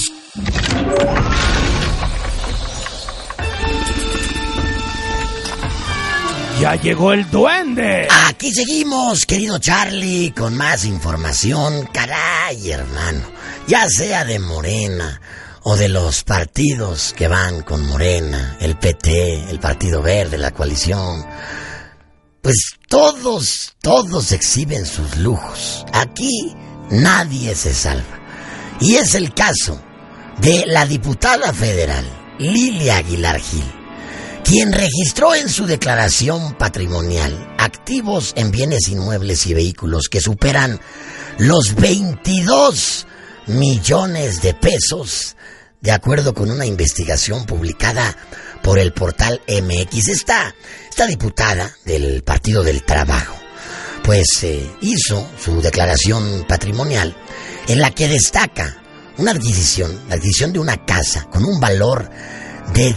B: Ya llegó el duende.
C: Aquí seguimos, querido Charlie, con más información. Caray, hermano, ya sea de Morena o de los partidos que van con Morena, el PT, el Partido Verde, la coalición, pues todos exhiben sus lujos. Aquí nadie se salva. Y es el caso de la diputada federal Lilia Aguilar Gil, quien registró en su declaración patrimonial activos en bienes inmuebles y vehículos que superan los 22 millones de pesos, de acuerdo con una investigación publicada por el portal MX. Esta diputada del Partido del Trabajo, pues hizo su declaración patrimonial en la que destaca la adquisición de una casa con un valor de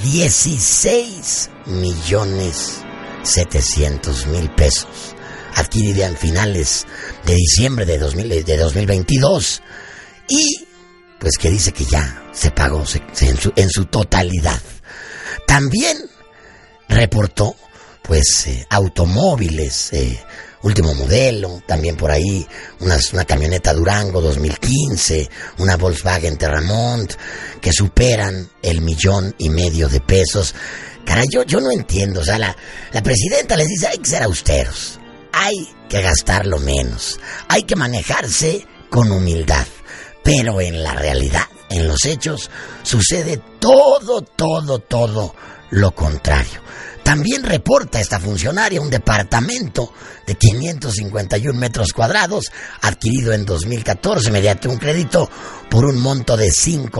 C: 16,700,000 pesos, adquirida en finales de diciembre de 2022, y pues que dice que ya se pagó en su totalidad. También reportó pues automóviles último modelo, también por ahí una camioneta Durango 2015, una Volkswagen Terramont, que superan el 1,5 millones de pesos. Caray, yo no entiendo, o sea, la presidenta les dice, hay que ser austeros, hay que gastar lo menos, hay que manejarse con humildad, pero en la realidad, en los hechos, sucede todo lo contrario. También reporta esta funcionaria un departamento de 551 metros cuadrados adquirido en 2014 mediante un crédito por un monto de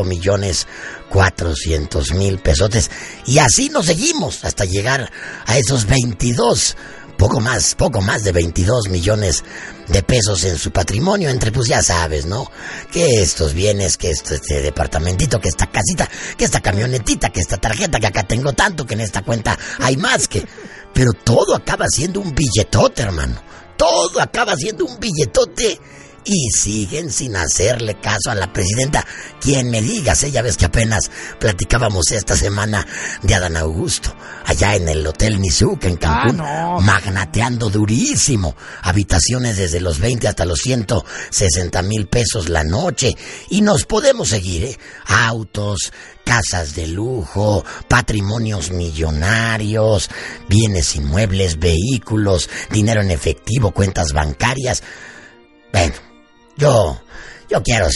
C: 5,400,000 pesotes. Y así nos seguimos hasta llegar a esos 22, poco más de 22 millones de pesos en su patrimonio, entre pues ya sabes, ¿no? Que estos bienes, que este departamentito, que esta casita, que esta camionetita, que esta tarjeta, que acá tengo tanto, que en esta cuenta hay más, que... Pero todo acaba siendo un billetote, hermano. Todo acaba siendo un billetote. Y siguen sin hacerle caso a la presidenta. Quien me digas, ya ves que apenas platicábamos esta semana de Adán Augusto, allá en el Hotel Nizuc, en Cancún, magnateando durísimo. Habitaciones desde los 20 hasta los 160,000 pesos la noche. Y nos podemos seguir, autos, casas de lujo, patrimonios millonarios, bienes inmuebles, vehículos, dinero en efectivo, cuentas bancarias. Bueno, yo quiero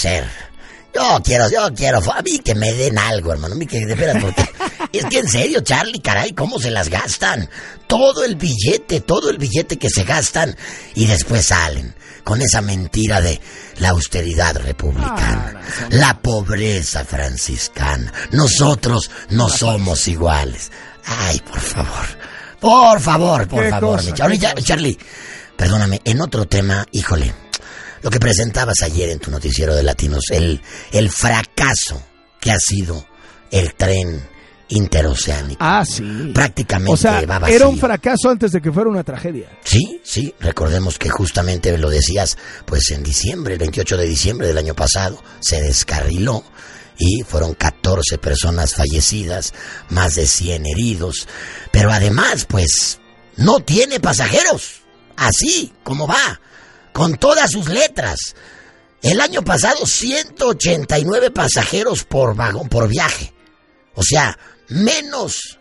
C: a mí que me den algo, hermano, a mí que de veras, porque es que en serio, Charlie, caray, cómo se las gastan, todo el billete que se gastan, y después salen con esa mentira de la austeridad republicana, la pobreza franciscana, nosotros no somos iguales. Ay, por favor, mi Charlie, perdóname, en otro tema, híjole, lo que presentabas ayer en tu noticiero de Latinos, el fracaso que ha sido el tren interoceánico.
B: Sí.
C: Prácticamente,
B: o sea,
C: va vacío.
B: Era un fracaso antes de que fuera una tragedia.
C: Sí, recordemos que justamente lo decías, pues en diciembre, el 28 de diciembre del año pasado, se descarriló y fueron 14 personas fallecidas, más de 100 heridos, pero además, pues, no tiene pasajeros, así como va, con todas sus letras. El año pasado 189 pasajeros por vagón, por viaje. O sea, menos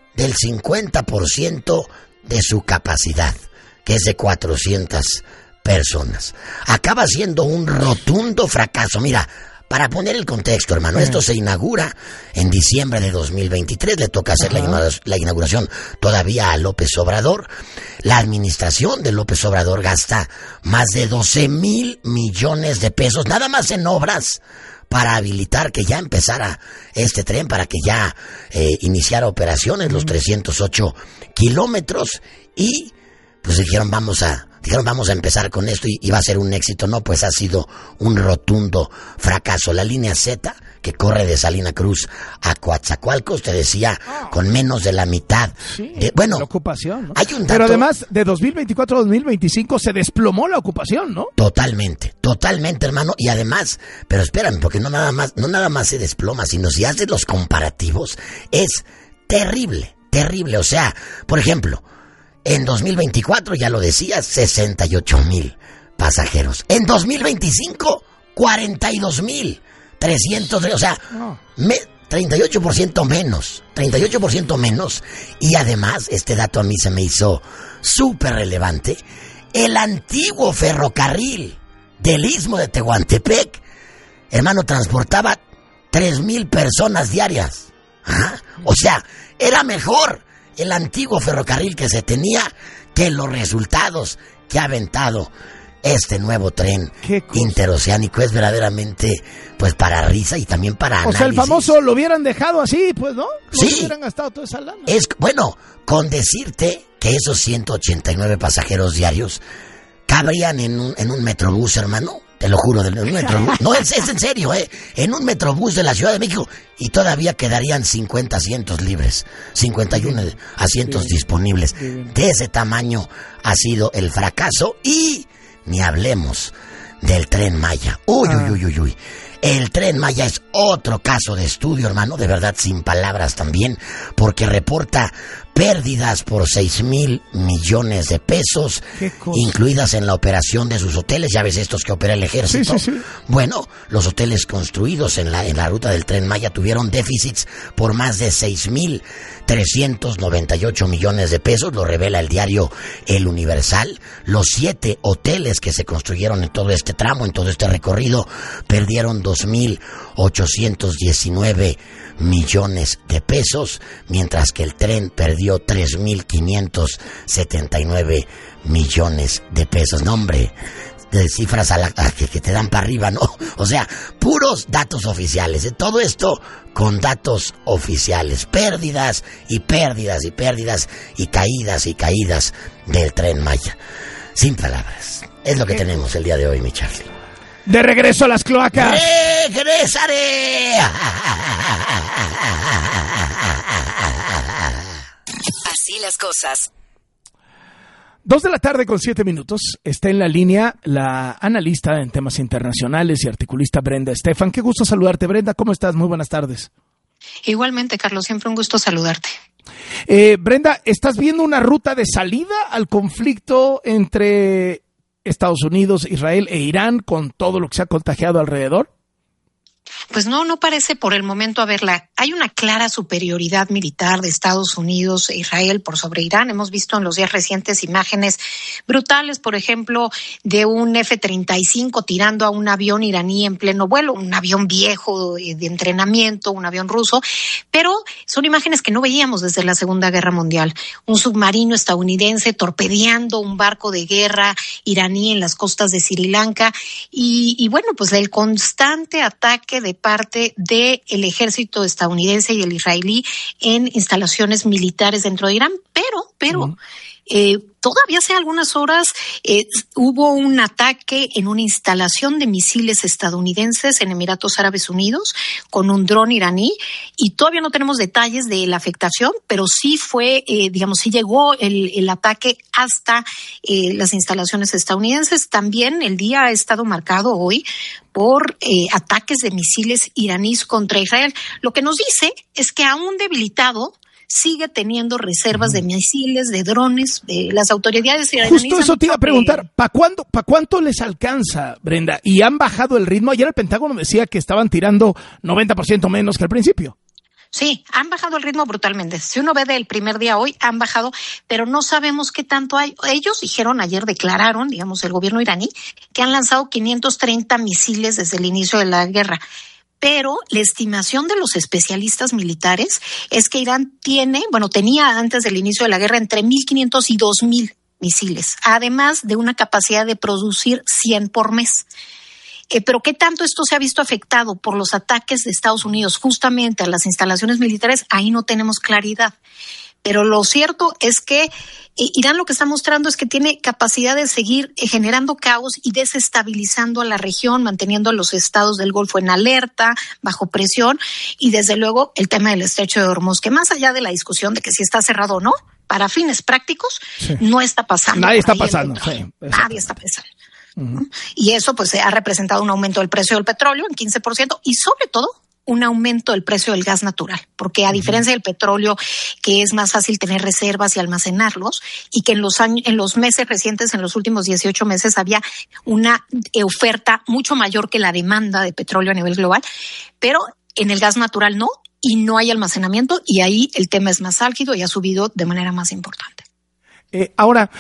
C: del 50% de su capacidad, que es de 400 personas. Acaba siendo un rotundo fracaso. Mira, para poner el contexto, hermano, esto se inaugura en diciembre de 2023, le toca hacer la inauguración todavía a López Obrador. La administración de López Obrador gasta más de 12,000 millones de pesos, nada más en obras, para habilitar que ya empezara este tren, para que ya iniciara operaciones, los 308 kilómetros, y pues dijeron vamos a empezar con esto y va a ser un éxito. No, pues ha sido un rotundo fracaso. La línea Z, que corre de Salina Cruz a Coatzacoalcos, te decía, con menos de la mitad.
B: Sí,
C: bueno,
B: la ocupación, ¿no?
C: Hay un dato.
B: Pero además, de 2024 a 2025 se desplomó la ocupación, ¿no? Totalmente,
C: hermano. Y además, pero espérame, porque no nada más se desploma, sino si haces los comparativos, es terrible. O sea, por ejemplo, en 2024, ya lo decías, 68,000 pasajeros. En 2025, 42,300, o sea, 38% menos. Y además, este dato a mí se me hizo súper relevante. El antiguo ferrocarril del Istmo de Tehuantepec, hermano, transportaba 3,000 personas diarias. O sea, era mejor el antiguo ferrocarril que se tenía que los resultados que ha aventado este nuevo tren interoceánico. Es verdaderamente, pues, para risa y también para análisis.
B: O sea, el famoso lo hubieran dejado así, pues, ¿no?
C: Sí.
B: Hubieran gastado toda esa lana.
C: Bueno, con decirte que esos 189 pasajeros diarios cabrían en un metrobús, hermano. Te lo juro, en un metrobús. No, es en serio, en un metrobús de la Ciudad de México. Y todavía quedarían 50 asientos libres, 51 asientos disponibles. De ese tamaño ha sido el fracaso. Y ni hablemos del Tren Maya. Uy. El Tren Maya es otro caso de estudio, hermano, de verdad sin palabras también, porque reporta pérdidas por 6,000 millones de pesos, incluidas en la operación de sus hoteles. Ya ves, estos que opera el ejército. Sí. Bueno, los hoteles construidos en la ruta del Tren Maya tuvieron déficits por más de 6,398 millones de pesos, lo revela el diario El Universal. Los 7 hoteles que se construyeron en todo este tramo, en todo este recorrido, perdieron 2,819 millones de pesos, mientras que el tren perdió 3,579 millones de pesos. No, hombre, de cifras que te dan para arriba, ¿no? O sea, puros datos oficiales. De todo esto con datos oficiales. Pérdidas y caídas del Tren Maya. Sin palabras. Es lo que tenemos el día de hoy, mi Charlie.
B: De regreso a las cloacas.
C: ¡Regresaré!
A: Así las cosas.
B: 2:07 p.m. Está en la línea la analista en temas internacionales y articulista Brenda Estefan. Qué gusto saludarte, Brenda. ¿Cómo estás? Muy buenas tardes.
T: Igualmente, Carlos. Siempre un gusto saludarte.
B: Brenda, ¿estás viendo una ruta de salida al conflicto entre Estados Unidos, Israel e Irán con todo lo que se ha contagiado alrededor?
T: Pues no parece por el momento haberla. Hay una clara superioridad militar de Estados Unidos e Israel por sobre Irán. Hemos visto en los días recientes imágenes brutales, por ejemplo, de un F-35 tirando a un avión iraní en pleno vuelo, un avión viejo de entrenamiento, un avión ruso, pero son imágenes que no veíamos desde la Segunda Guerra Mundial. Un submarino estadounidense torpedeando un barco de guerra iraní en las costas de Sri Lanka y bueno, pues el constante ataque de parte del ejército estadounidense y el israelí en instalaciones militares dentro de Irán, pero todavía hace algunas horas hubo un ataque en una instalación de misiles estadounidenses en Emiratos Árabes Unidos con un dron iraní y todavía no tenemos detalles de la afectación, pero sí fue, sí llegó el ataque hasta las instalaciones estadounidenses. También el día ha estado marcado hoy por ataques de misiles iraníes contra Israel. Lo que nos dice es que aún debilitado sigue teniendo reservas de misiles, de drones, de las autoridades iraníes.
B: Justo eso te iba a preguntar, ¿para cuánto les alcanza, Brenda? ¿Y han bajado el ritmo? Ayer el Pentágono decía que estaban tirando 90% menos que al principio.
T: Sí, han bajado el ritmo brutalmente. Si uno ve del primer día a hoy, han bajado, pero no sabemos qué tanto hay. Ellos declararon, digamos, el gobierno iraní, que han lanzado 530 misiles desde el inicio de la guerra. Pero la estimación de los especialistas militares es que Irán tenía antes del inicio de la guerra entre 1.500 y 2.000 misiles, además de una capacidad de producir 100 por mes. Pero ¿qué tanto esto se ha visto afectado por los ataques de Estados Unidos justamente a las instalaciones militares? Ahí no tenemos claridad. Pero lo cierto es que Irán lo que está mostrando es que tiene capacidad de seguir generando caos y desestabilizando a la región, manteniendo a los estados del Golfo en alerta, bajo presión, y desde luego el tema del estrecho de Hormuz, que más allá de la discusión de que si está cerrado o no, para fines prácticos, no está pasando.
B: Nadie está pasando.
T: Nadie está pasando. Y eso pues ha representado un aumento del precio del petróleo en 15% y sobre todo un aumento del precio del gas natural, porque a diferencia del petróleo, que es más fácil tener reservas y almacenarlos, y que en los meses recientes, en los últimos 18 meses, había una oferta mucho mayor que la demanda de petróleo a nivel global, pero en el gas natural no, y no hay almacenamiento, y ahí el tema es más álgido y ha subido de manera más importante.
B: Ahora,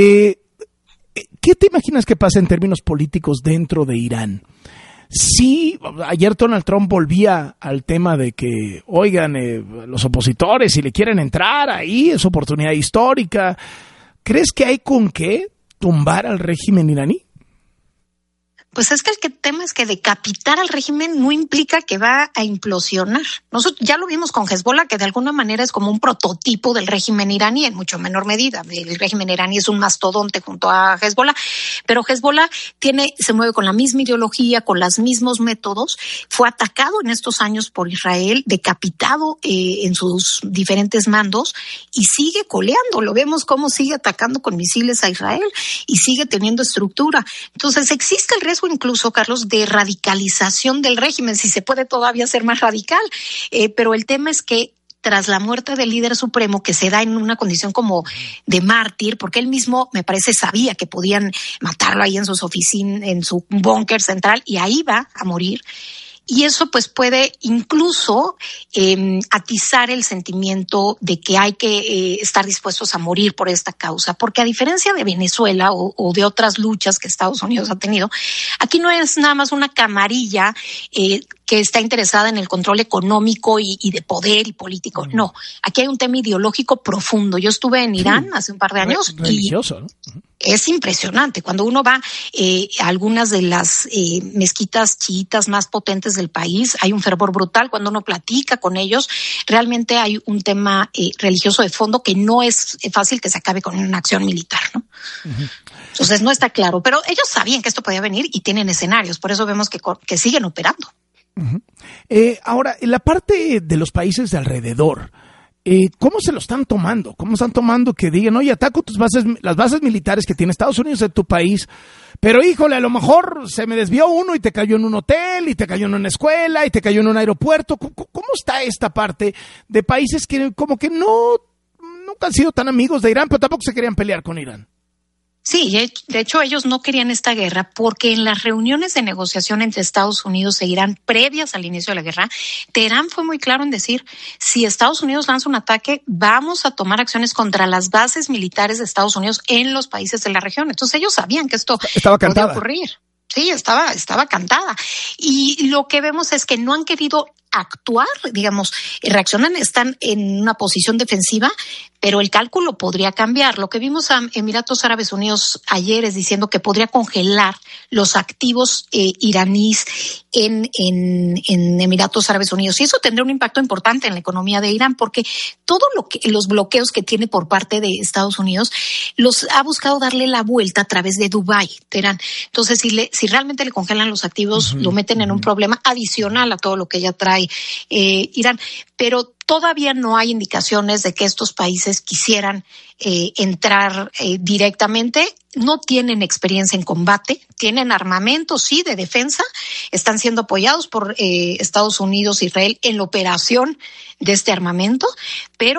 B: ¿qué te imaginas que pasa en términos políticos dentro de Irán? Sí, ayer Donald Trump volvía al tema de que, oigan, los opositores, si le quieren entrar ahí, es oportunidad histórica. ¿Crees que hay con qué tumbar al régimen iraní?
T: Pues es que el tema es que decapitar al régimen no implica que va a implosionar. Nosotros ya lo vimos con Hezbollah, que de alguna manera es como un prototipo del régimen iraní, en mucho menor medida. El régimen iraní es un mastodonte junto a Hezbollah, pero Hezbollah se mueve con la misma ideología, con los mismos métodos. Fue atacado en estos años por Israel, decapitado en sus diferentes mandos y sigue coleando. Lo vemos cómo sigue atacando con misiles a Israel y sigue teniendo estructura. Entonces existe el riesgo incluso, Carlos, de radicalización del régimen, si se puede todavía ser más radical, pero el tema es que tras la muerte del líder supremo, que se da en una condición como de mártir, porque él mismo, me parece, sabía que podían matarlo ahí en sus oficinas, en su búnker central, y ahí va a morir. Y eso pues puede incluso atizar el sentimiento de que hay que estar dispuestos a morir por esta causa, porque a diferencia de Venezuela o de otras luchas que Estados Unidos ha tenido, aquí no es nada más una camarilla que está interesada en el control económico y de poder y político. No, aquí hay un tema ideológico profundo. Yo estuve en Irán hace un par de años.
B: Religioso, ¿no?
T: Es impresionante. Cuando uno va a algunas de las mezquitas chiitas más potentes del país, hay un fervor brutal. Cuando uno platica con ellos, realmente hay un tema religioso de fondo que no es fácil que se acabe con una acción militar, ¿no? Entonces no está claro. Pero ellos sabían que esto podía venir y tienen escenarios. Por eso vemos que siguen operando.
B: Ahora, en la parte de los países de alrededor, ¿cómo se lo están tomando? ¿Cómo están tomando que digan, oye, ataco las bases militares que tiene Estados Unidos en tu país, pero híjole, a lo mejor se me desvió uno y te cayó en un hotel, y te cayó en una escuela, y te cayó en un aeropuerto? ¿Cómo está esta parte de países que como que nunca han sido tan amigos de Irán, pero tampoco se querían pelear con Irán?
T: Sí, de hecho ellos no querían esta guerra porque en las reuniones de negociación entre Estados Unidos e Irán previas al inicio de la guerra, Teherán fue muy claro en decir, si Estados Unidos lanza un ataque, vamos a tomar acciones contra las bases militares de Estados Unidos en los países de la región. Entonces ellos sabían que esto podía ocurrir. Sí, estaba cantada. Y lo que vemos es que no han querido actuar, digamos, reaccionan, están en una posición defensiva, pero el cálculo podría cambiar. Lo que vimos a Emiratos Árabes Unidos ayer es diciendo que podría congelar los activos iraníes en Emiratos Árabes Unidos. Y eso tendría un impacto importante en la economía de Irán, porque los bloqueos que tiene por parte de Estados Unidos los ha buscado darle la vuelta a través de Dubái, Teherán. Entonces, si realmente le congelan los activos, lo meten en un problema adicional a todo lo que ya trae Irán. Pero todavía no hay indicaciones de que estos países quisieran entrar directamente. No tienen experiencia en combate, tienen armamento, sí, de defensa. Están siendo apoyados por Estados Unidos e Israel en la operación de este armamento, pero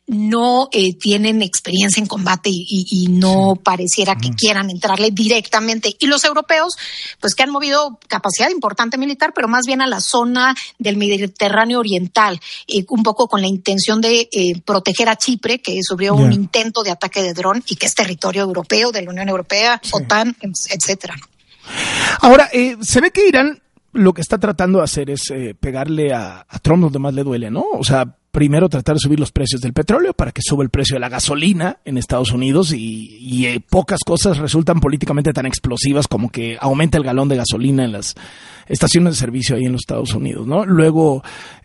T: no tienen experiencia en combate y no pareciera que quieran entrarle directamente. Y los europeos, pues que han movido capacidad importante militar, pero más bien a la zona del Mediterráneo Oriental, un poco con la intención de proteger a Chipre, que sufrió un intento de ataque de dron y que es territorio europeo, de la Unión Europea, OTAN, etcétera.
B: Ahora, se ve que Irán lo que está tratando de hacer es pegarle a Trump donde más le duele, ¿no? O sea, primero tratar de subir los precios del petróleo para que suba el precio de la gasolina en Estados Unidos y pocas cosas resultan políticamente tan explosivas como que aumenta el galón de gasolina en las estaciones de servicio ahí en los Estados Unidos, ¿no? Luego,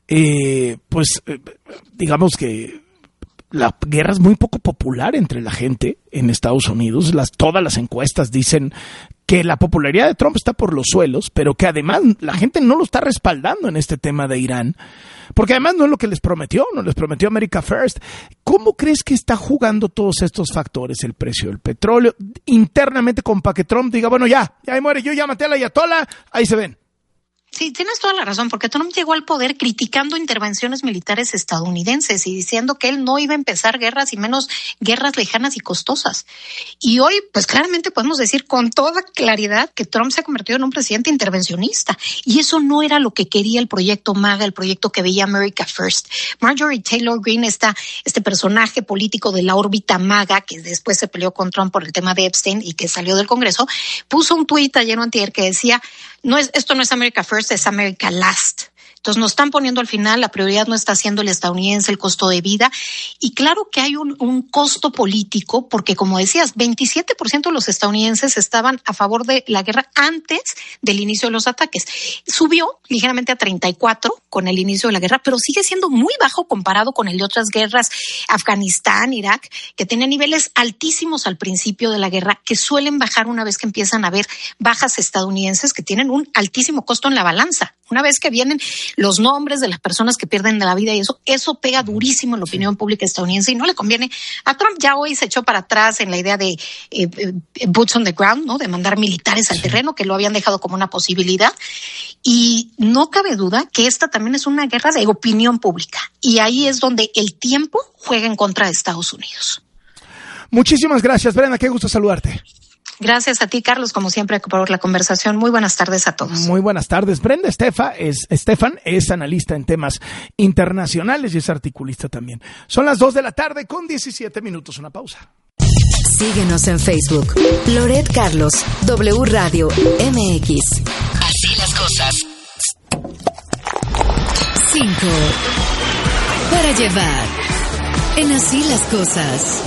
B: digamos que la guerra es muy poco popular entre la gente en Estados Unidos. Todas las encuestas dicen que la popularidad de Trump está por los suelos, pero que además la gente no lo está respaldando en este tema de Irán, porque además no es lo que les prometió America First. ¿Cómo crees que está jugando todos estos factores, el precio del petróleo, internamente, con para que Trump diga, bueno, ya ahí muere, yo ya maté a la ayatolá, ahí se ven?
T: Sí, tienes toda la razón, porque Trump llegó al poder criticando intervenciones militares estadounidenses y diciendo que él no iba a empezar guerras y menos guerras lejanas y costosas. Y hoy, pues claramente podemos decir con toda claridad que Trump se ha convertido en un presidente intervencionista. Y eso no era lo que quería el proyecto MAGA, el proyecto que veía America First. Marjorie Taylor Greene, este personaje político de la órbita MAGA, que después se peleó con Trump por el tema de Epstein y que salió del Congreso, puso un tuit ayer o antier que decía, esto no es America First, es America Last. Entonces nos están poniendo al final, la prioridad no está siendo el estadounidense, el costo de vida. Y claro que hay un costo político, porque como decías, 27% de los estadounidenses estaban a favor de la guerra antes del inicio de los ataques. Subió ligeramente a 34 con el inicio de la guerra, pero sigue siendo muy bajo comparado con el de otras guerras, Afganistán, Irak, que tenían niveles altísimos al principio de la guerra, que suelen bajar una vez que empiezan a haber bajas estadounidenses que tienen un altísimo costo en la balanza. Una vez que vienen los nombres de las personas que pierden la vida y eso pega durísimo en la opinión pública estadounidense y no le conviene. A Trump ya hoy se echó para atrás en la idea de boots on the ground, ¿no? De mandar militares al terreno, que lo habían dejado como una posibilidad. Y no cabe duda que esta también es una guerra de opinión pública. Y ahí es donde el tiempo juega en contra de Estados Unidos. Muchísimas gracias, Brenda. Qué gusto saludarte. Gracias a ti, Carlos, como siempre, por la conversación. Muy buenas tardes a todos. Muy buenas tardes. Brenda Estefan es analista en temas internacionales y es articulista también. Son las 2:17 p.m. Una pausa.
A: Síguenos en Facebook. Loret Carlos, W Radio MX.
U: Así las cosas.
A: 5. Para llevar. En Así las cosas.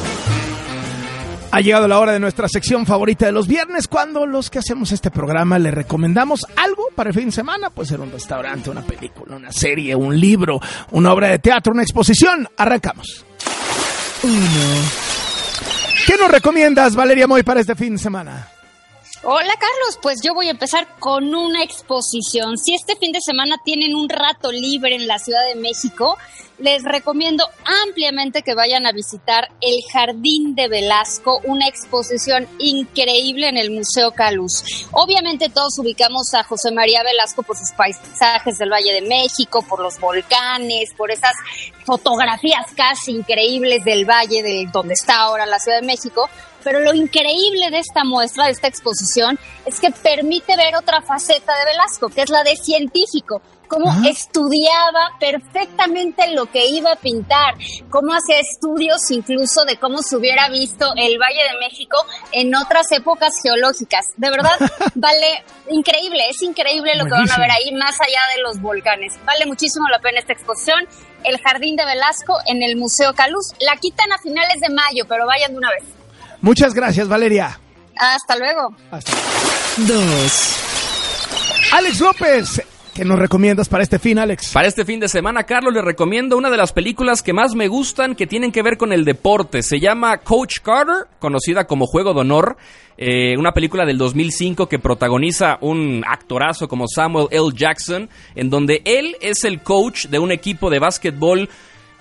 B: Ha llegado la hora de nuestra sección favorita de los viernes, cuando los que hacemos este programa le recomendamos algo para el fin de semana. Puede ser un restaurante, una película, una serie, un libro, una obra de teatro, una exposición. Arrancamos.
A: 1.
B: ¿Qué nos recomiendas, Valeria Moy, para este fin de semana?
Q: Hola, Carlos, pues yo voy a empezar con una exposición. Si este fin de semana tienen un rato libre en la Ciudad de México, les recomiendo ampliamente que vayan a visitar el Jardín de Velasco, una exposición increíble en el Museo Caluz. Obviamente todos ubicamos a José María Velasco por sus paisajes del Valle de México, por los volcanes, por esas fotografías casi increíbles del valle de donde está ahora la Ciudad de México. Pero lo increíble de esta muestra, de esta exposición, es que permite ver otra faceta de Velasco, que es la de científico. Cómo estudiaba perfectamente lo que iba a pintar, cómo hacía estudios incluso de cómo se hubiera visto el Valle de México en otras épocas geológicas. De verdad, vale, increíble, es increíble lo que van a ver ahí, más allá de los volcanes. Vale muchísimo la pena esta exposición, el Jardín de Velasco en el Museo Caluz. La quitan a finales de mayo, pero vayan de una vez.
B: Muchas gracias, Valeria.
Q: Hasta luego.
A: 2.
B: Alex López, ¿qué nos recomiendas para este fin, Alex?
R: Para este fin de semana, Carlos, les recomiendo una de las películas que más me gustan, que tienen que ver con el deporte. Se llama Coach Carter, conocida como Juego de Honor. Una película del 2005 que protagoniza un actorazo como Samuel L. Jackson, en donde él es el coach de un equipo de básquetbol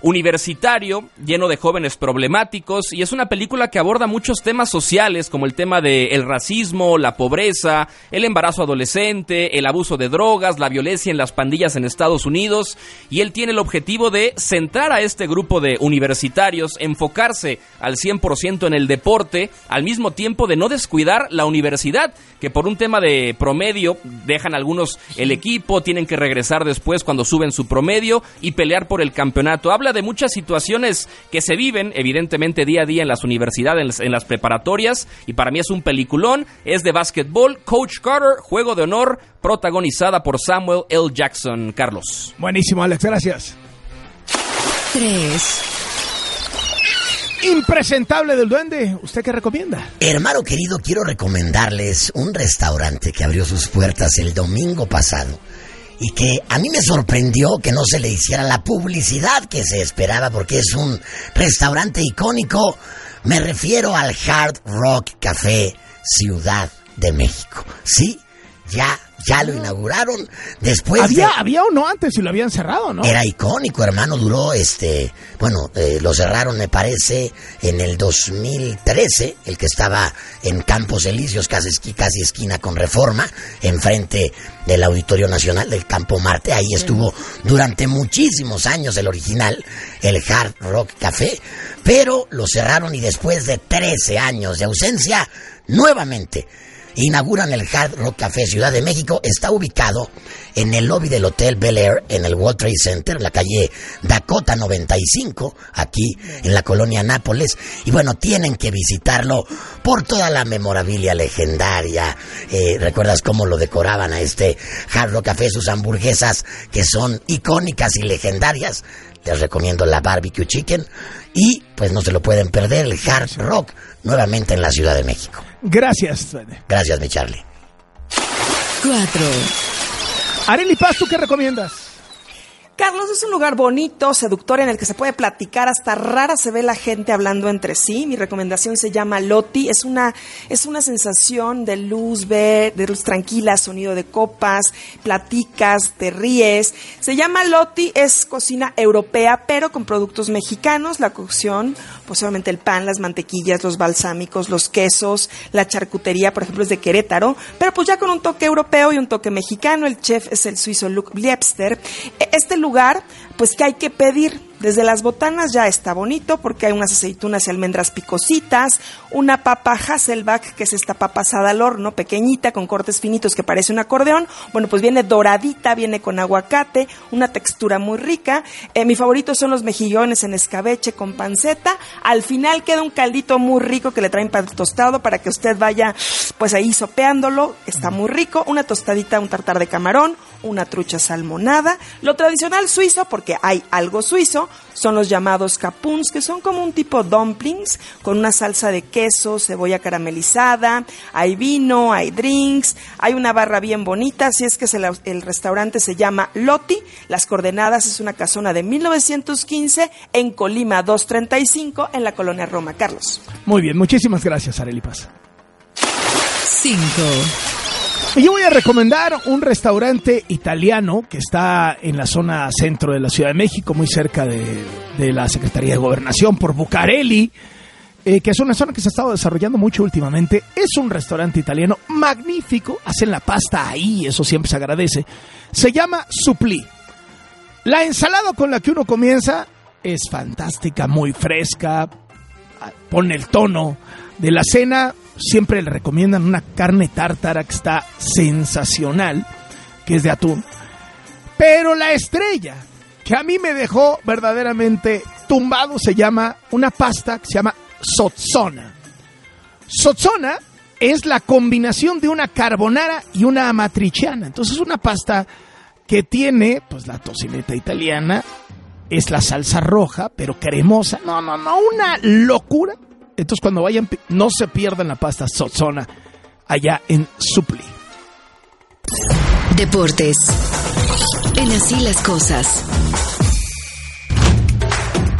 R: universitario, lleno de jóvenes problemáticos, y es una película que aborda muchos temas sociales, como el tema del racismo, la pobreza, el embarazo adolescente, el abuso de drogas, la violencia en las pandillas en Estados Unidos, y él tiene el objetivo de centrar a este grupo de universitarios, enfocarse al 100% en el deporte, al mismo tiempo de no descuidar la universidad, que por un tema de promedio dejan algunos el equipo, tienen que regresar después cuando suben su promedio y pelear por el campeonato. Habla de muchas situaciones que se viven, evidentemente, día a día en las universidades, en las preparatorias, y para mí es un peliculón. Es de básquetbol, Coach Carter, Juego de Honor, protagonizada por Samuel L. Jackson. Carlos.
B: Buenísimo, Alex, gracias.
A: 3.
B: Impresentable del Duende, ¿usted qué recomienda?
C: Hermano querido, quiero recomendarles un restaurante que abrió sus puertas el domingo pasado y que a mí me sorprendió que no se le hiciera la publicidad que se esperaba, porque es un restaurante icónico. Me refiero al Hard Rock Café Ciudad de México. Sí, ya lo inauguraron después
B: había o no antes, si lo habían cerrado, ¿no?
C: Era icónico, hermano, duró lo cerraron, me parece, en el 2013, el que estaba en Campos Elíseos, casi esquina con Reforma, enfrente del Auditorio Nacional del Campo Marte. Ahí estuvo durante muchísimos años el original, el Hard Rock Café, pero lo cerraron y después de 13 años de ausencia, nuevamente inauguran el Hard Rock Café Ciudad de México. Está ubicado en el lobby del Hotel Bel Air, en el World Trade Center, la calle Dakota 95, aquí en la colonia Nápoles. Y bueno, tienen que visitarlo por toda la memorabilia legendaria. ¿Recuerdas cómo lo decoraban a este Hard Rock Café? Sus hamburguesas, que son icónicas y legendarias. Les recomiendo la Barbecue Chicken. Y pues no se lo pueden perder, el Hard Rock, nuevamente en la Ciudad de México.
B: Gracias.
C: Gracias, mi Charlie.
A: 4.
B: Arely Paz, ¿tú qué recomiendas?
D: Carlos, es un lugar bonito, seductor, en el que se puede platicar, hasta rara se ve la gente hablando entre sí. Mi recomendación se llama Loti. Es una sensación de luz tranquila, sonido de copas, platicas, te ríes. Se llama Loti, es cocina europea, pero con productos mexicanos. La cocción, pues obviamente el pan, las mantequillas, los balsámicos, los quesos, la charcutería, por ejemplo, es de Querétaro, pero pues ya con un toque europeo y un toque mexicano. El chef es el suizo Luc Liebster. Este lugar, pues que hay que pedir. Desde las botanas ya está bonito, porque hay unas aceitunas y almendras picositas, una papa Hasselback, que es esta papa asada al horno, pequeñita, con cortes finitos que parece un acordeón. Bueno, pues viene doradita, viene con aguacate, una textura muy rica. Mi favorito son los mejillones en escabeche con panceta. Al final queda un caldito muy rico que le traen pan tostado para que usted vaya pues ahí sopeándolo. Está muy rico. Una tostadita, un tartar de camarón, una trucha salmonada. Lo tradicional suizo, porque hay algo suizo, son los llamados capuns, que son como un tipo dumplings con una salsa de queso, cebolla caramelizada, hay vino, hay drinks, hay una barra bien bonita. Así es que el restaurante se llama Loti. Las coordenadas es una casona de 1915 en Colima 235 en la colonia Roma. Carlos.
B: Muy bien, muchísimas gracias, Arely Paz.
A: 5.
B: Y yo voy a recomendar un restaurante italiano que está en la zona centro de la Ciudad de México, muy cerca de la Secretaría de Gobernación, por Bucareli, que es una zona que se ha estado desarrollando mucho últimamente. Es un restaurante italiano magnífico, hacen la pasta ahí, eso siempre se agradece. Se llama Supplì. La ensalada con la que uno comienza es fantástica, muy fresca, pone el tono de la cena. Siempre le recomiendan una carne tártara que está sensacional, que es de atún. Pero la estrella, que a mí me dejó verdaderamente tumbado, se llama una pasta que se llama Sozzona. Sozzona es la combinación de una carbonara y una amatriciana. Entonces es una pasta que tiene pues la tocineta italiana, es la salsa roja, pero cremosa. No, una locura. Entonces cuando vayan, no se pierdan la pasta Sozzona allá en Supplì.
A: Deportes. En Así las Cosas.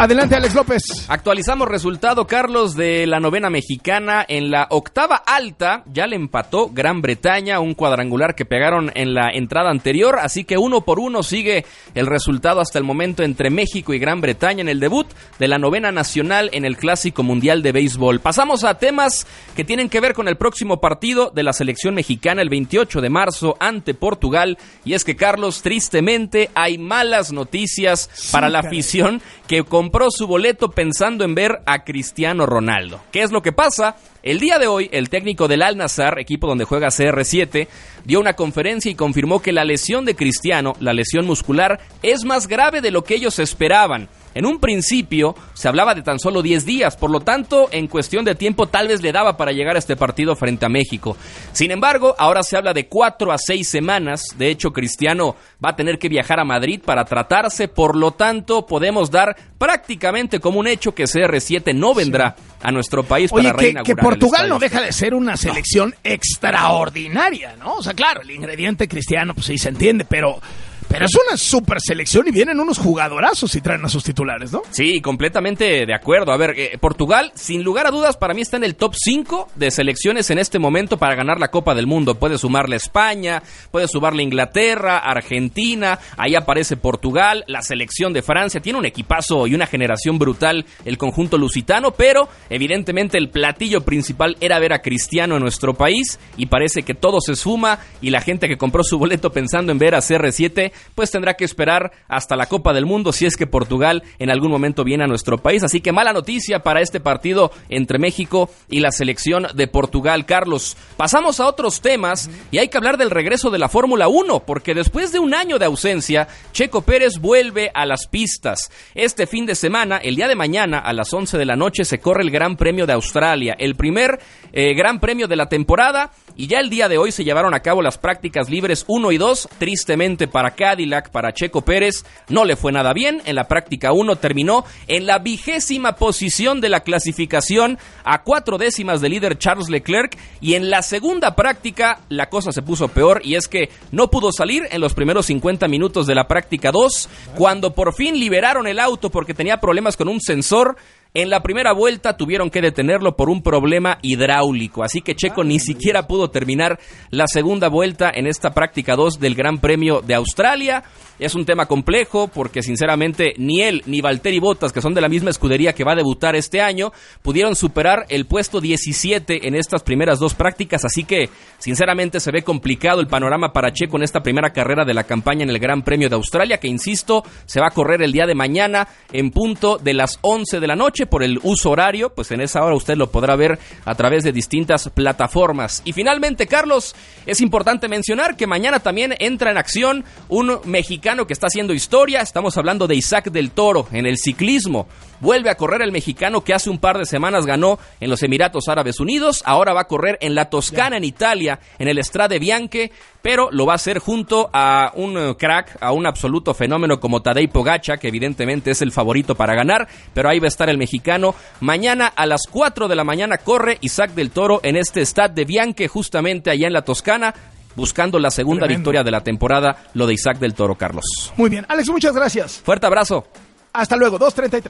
B: Adelante, Alex López.
R: Actualizamos resultado, Carlos, de la novena mexicana. En la octava alta ya le empató Gran Bretaña, un cuadrangular que pegaron en la entrada anterior, así que 1-1 sigue el resultado hasta el momento entre México y Gran Bretaña en el debut de la novena nacional en el Clásico Mundial de Béisbol. Pasamos a temas que tienen que ver con el próximo partido de la selección mexicana el 28 de marzo ante Portugal, y es que, Carlos, tristemente hay malas noticias para la afición que compró su boleto pensando en ver a Cristiano Ronaldo. ¿Qué es lo que pasa? El día de hoy, el técnico del Al-Nassr, equipo donde juega CR7, dio una conferencia y confirmó que la lesión de Cristiano, la lesión muscular, es más grave de lo que ellos esperaban. En un principio se hablaba de tan solo 10 días, por lo tanto, en cuestión de tiempo tal vez le daba para llegar a este partido frente a México. Sin embargo, ahora se habla de 4 a 6 semanas. De hecho, Cristiano va a tener que viajar a Madrid para tratarse, por lo tanto, podemos dar prácticamente como un hecho que CR7 no vendrá a nuestro país para reinaugurar.
B: Que Portugal no deja de ser una selección extraordinaria, ¿no? O sea, claro, el ingrediente Cristiano, pues sí se entiende, pero es una super selección y vienen unos jugadorazos y traen a sus titulares, ¿no?
R: Sí, completamente de acuerdo. A ver, Portugal, sin lugar a dudas, para mí está en el top 5 de selecciones en este momento para ganar la Copa del Mundo. Puede sumarle España, puede sumarle Inglaterra, Argentina, ahí aparece Portugal, la selección de Francia. Tiene un equipazo y una generación brutal el conjunto lusitano, pero evidentemente el platillo principal era ver a Cristiano en nuestro país, y parece que todo se suma, y la gente que compró su boleto pensando en ver a CR7 pues tendrá que esperar hasta la Copa del Mundo si es que Portugal en algún momento viene a nuestro país. Así que mala noticia para este partido entre México y la selección de Portugal, Carlos. Pasamos a otros temas y hay que hablar del regreso de la Fórmula 1, porque después de un año de ausencia, Checo Pérez vuelve a las pistas. Este fin de semana, el día de mañana a las 11 de la noche, se corre el Gran Premio de Australia, el primer Gran Premio de la temporada, y ya el día de hoy se llevaron a cabo las prácticas libres 1 y 2, tristemente para Cadillac, para Checo Pérez, no le fue nada bien. En la práctica 1 terminó en la 20ª posición de la clasificación, a 4 décimas del líder Charles Leclerc, y en la segunda práctica la cosa se puso peor, y es que no pudo salir en los primeros 50 minutos de la práctica 2, cuando por fin liberaron el auto porque tenía problemas con un sensor. En la primera vuelta tuvieron que detenerlo por un problema hidráulico, así que Checo ni siquiera pudo terminar la segunda vuelta en esta práctica 2 del Gran Premio de Australia. Es un tema complejo porque sinceramente ni él ni Valtteri Bottas, que son de la misma escudería que va a debutar este año, pudieron superar el puesto 17 en estas primeras dos prácticas, así que sinceramente se ve complicado el panorama para Checo en esta primera carrera de la campaña en el Gran Premio de Australia, que insisto, se va a correr el día de mañana en punto de las 11 de la noche por el uso horario, pues en esa hora usted lo podrá ver a través de distintas plataformas. Y finalmente, Carlos, es importante mencionar que mañana también entra en acción un mexicano que está haciendo historia. Estamos hablando de Isaac del Toro en el ciclismo. Vuelve a correr el mexicano que hace un par de semanas ganó en los Emiratos Árabes Unidos. Ahora va a correr en la Toscana, en Italia, en el Strade Bianche, pero lo va a hacer junto a un crack, a un absoluto fenómeno como Tadej Pogačar, que evidentemente es el favorito para ganar, pero ahí va a estar el mexicano. Mañana a las 4 de la mañana corre Isaac del Toro en este Strade Bianche, justamente allá en la Toscana, buscando la segunda victoria de la temporada, lo de Isaac del Toro, Carlos.
B: Muy bien, Alex, muchas gracias.
R: Fuerte abrazo.
B: Hasta luego, 2:33.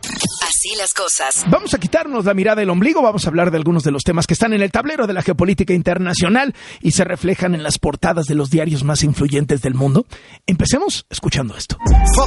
A: Así las cosas.
B: Vamos a quitarnos la mirada del ombligo, vamos a hablar de algunos de los temas que están en el tablero de la geopolítica internacional y se reflejan en las portadas de los diarios más influyentes del mundo. Empecemos escuchando esto.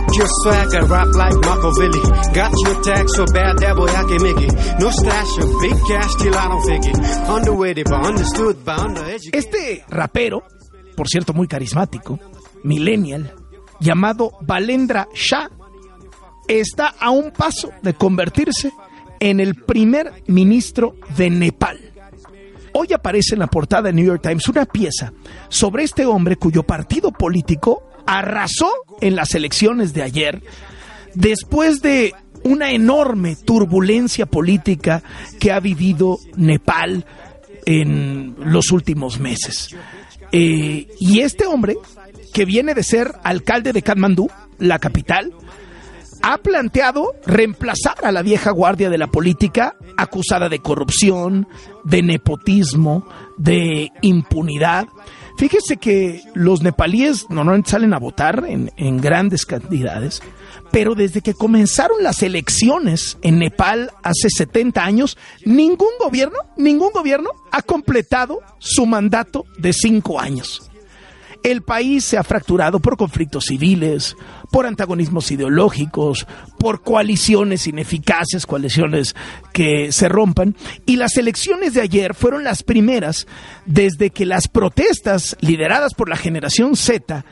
B: Este rapero, por cierto muy carismático, millennial, llamado Balendra Shah, está a un paso de convertirse en el primer ministro de Nepal. Hoy aparece en la portada de New York Times una pieza sobre este hombre cuyo partido político arrasó en las elecciones de ayer después de una enorme turbulencia política que ha vivido Nepal en los últimos meses. Y este hombre, que viene de ser alcalde de Katmandú, la capital, ha planteado reemplazar a la vieja guardia de la política acusada de corrupción, de nepotismo, de impunidad. Fíjese que los nepalíes normalmente salen a votar en grandes cantidades, pero desde que comenzaron las elecciones en Nepal hace 70 años, ningún gobierno ha completado su mandato de 5 años. El país se ha fracturado por conflictos civiles, por antagonismos ideológicos, por coaliciones ineficaces, coaliciones que se rompan. Y las elecciones de ayer fueron las primeras desde que las protestas lideradas por la generación Z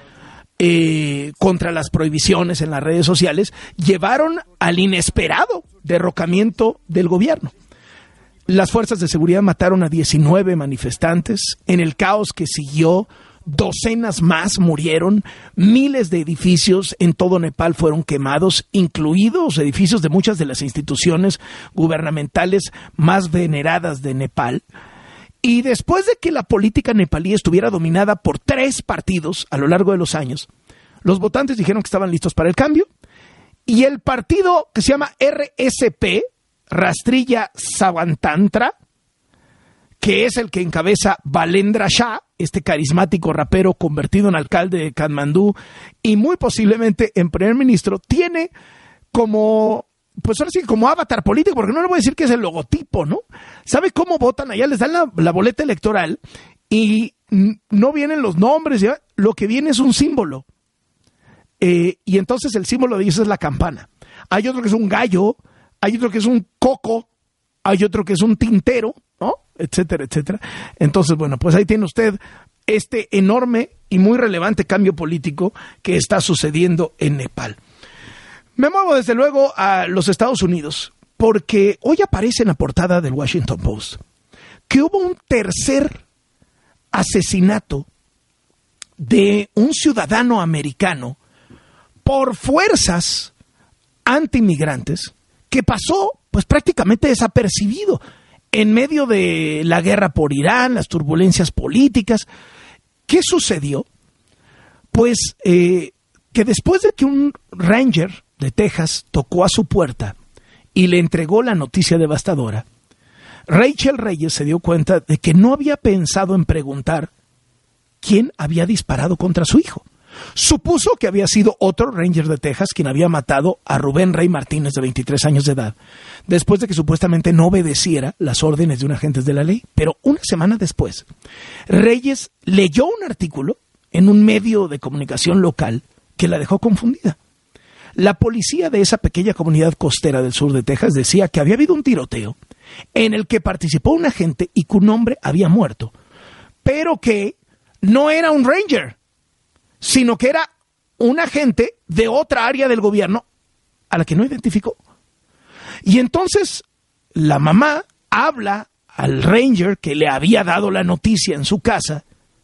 B: contra las prohibiciones en las redes sociales llevaron al inesperado derrocamiento del gobierno. Las fuerzas de seguridad mataron a 19 manifestantes. En el caos que siguió, docenas más murieron, miles de edificios en todo Nepal fueron quemados, incluidos edificios de muchas de las instituciones gubernamentales más veneradas de Nepal. Y después de que la política nepalí estuviera dominada por 3 partidos a lo largo de los años, los votantes dijeron que estaban listos para el cambio, y el partido que se llama RSP, Rastrilla Savantantra, que es el que encabeza Balendra Shah, este carismático rapero convertido en alcalde de Katmandú y muy posiblemente en primer ministro, tiene como, pues ahora sí, como avatar político, porque no le voy a decir que es el logotipo, ¿no? ¿Sabe cómo votan? Allá les dan la boleta electoral y no vienen los nombres, ¿ya? Lo que viene es un símbolo. Y entonces el símbolo de ellos es la campana. Hay otro que es un gallo, hay otro que es un coco, hay otro que es un tintero, ¿no? Etcétera, etcétera. Entonces, bueno, pues ahí tiene usted este enorme y muy relevante cambio político que está sucediendo en Nepal. Me muevo desde luego a los Estados Unidos, porque hoy aparece en la portada del Washington Post que hubo un tercer asesinato de un ciudadano americano por fuerzas antimigrantes que pasó pues prácticamente desapercibido en medio de la guerra por Irán, las turbulencias políticas. ¿Qué sucedió? Pues que después de que un ranger de Texas tocó a su puerta y le entregó la noticia devastadora, Rachel Reyes se dio cuenta de que no había pensado en preguntar quién había disparado contra su hijo. Supuso que había sido otro ranger de Texas quien había matado a Rubén Rey Martínez, de 23 años de edad, después de que supuestamente no obedeciera las órdenes de un agente de la ley. Pero una semana después, Reyes leyó un artículo en un medio de comunicación local que la dejó confundida. La policía de esa pequeña comunidad costera del sur de Texas decía que había habido un tiroteo en el que participó un agente y que un hombre había muerto, pero que no era un ranger, sino que era un agente de otra área del gobierno a la que no identificó. Y entonces la mamá habla al ranger que le había dado la noticia en su casa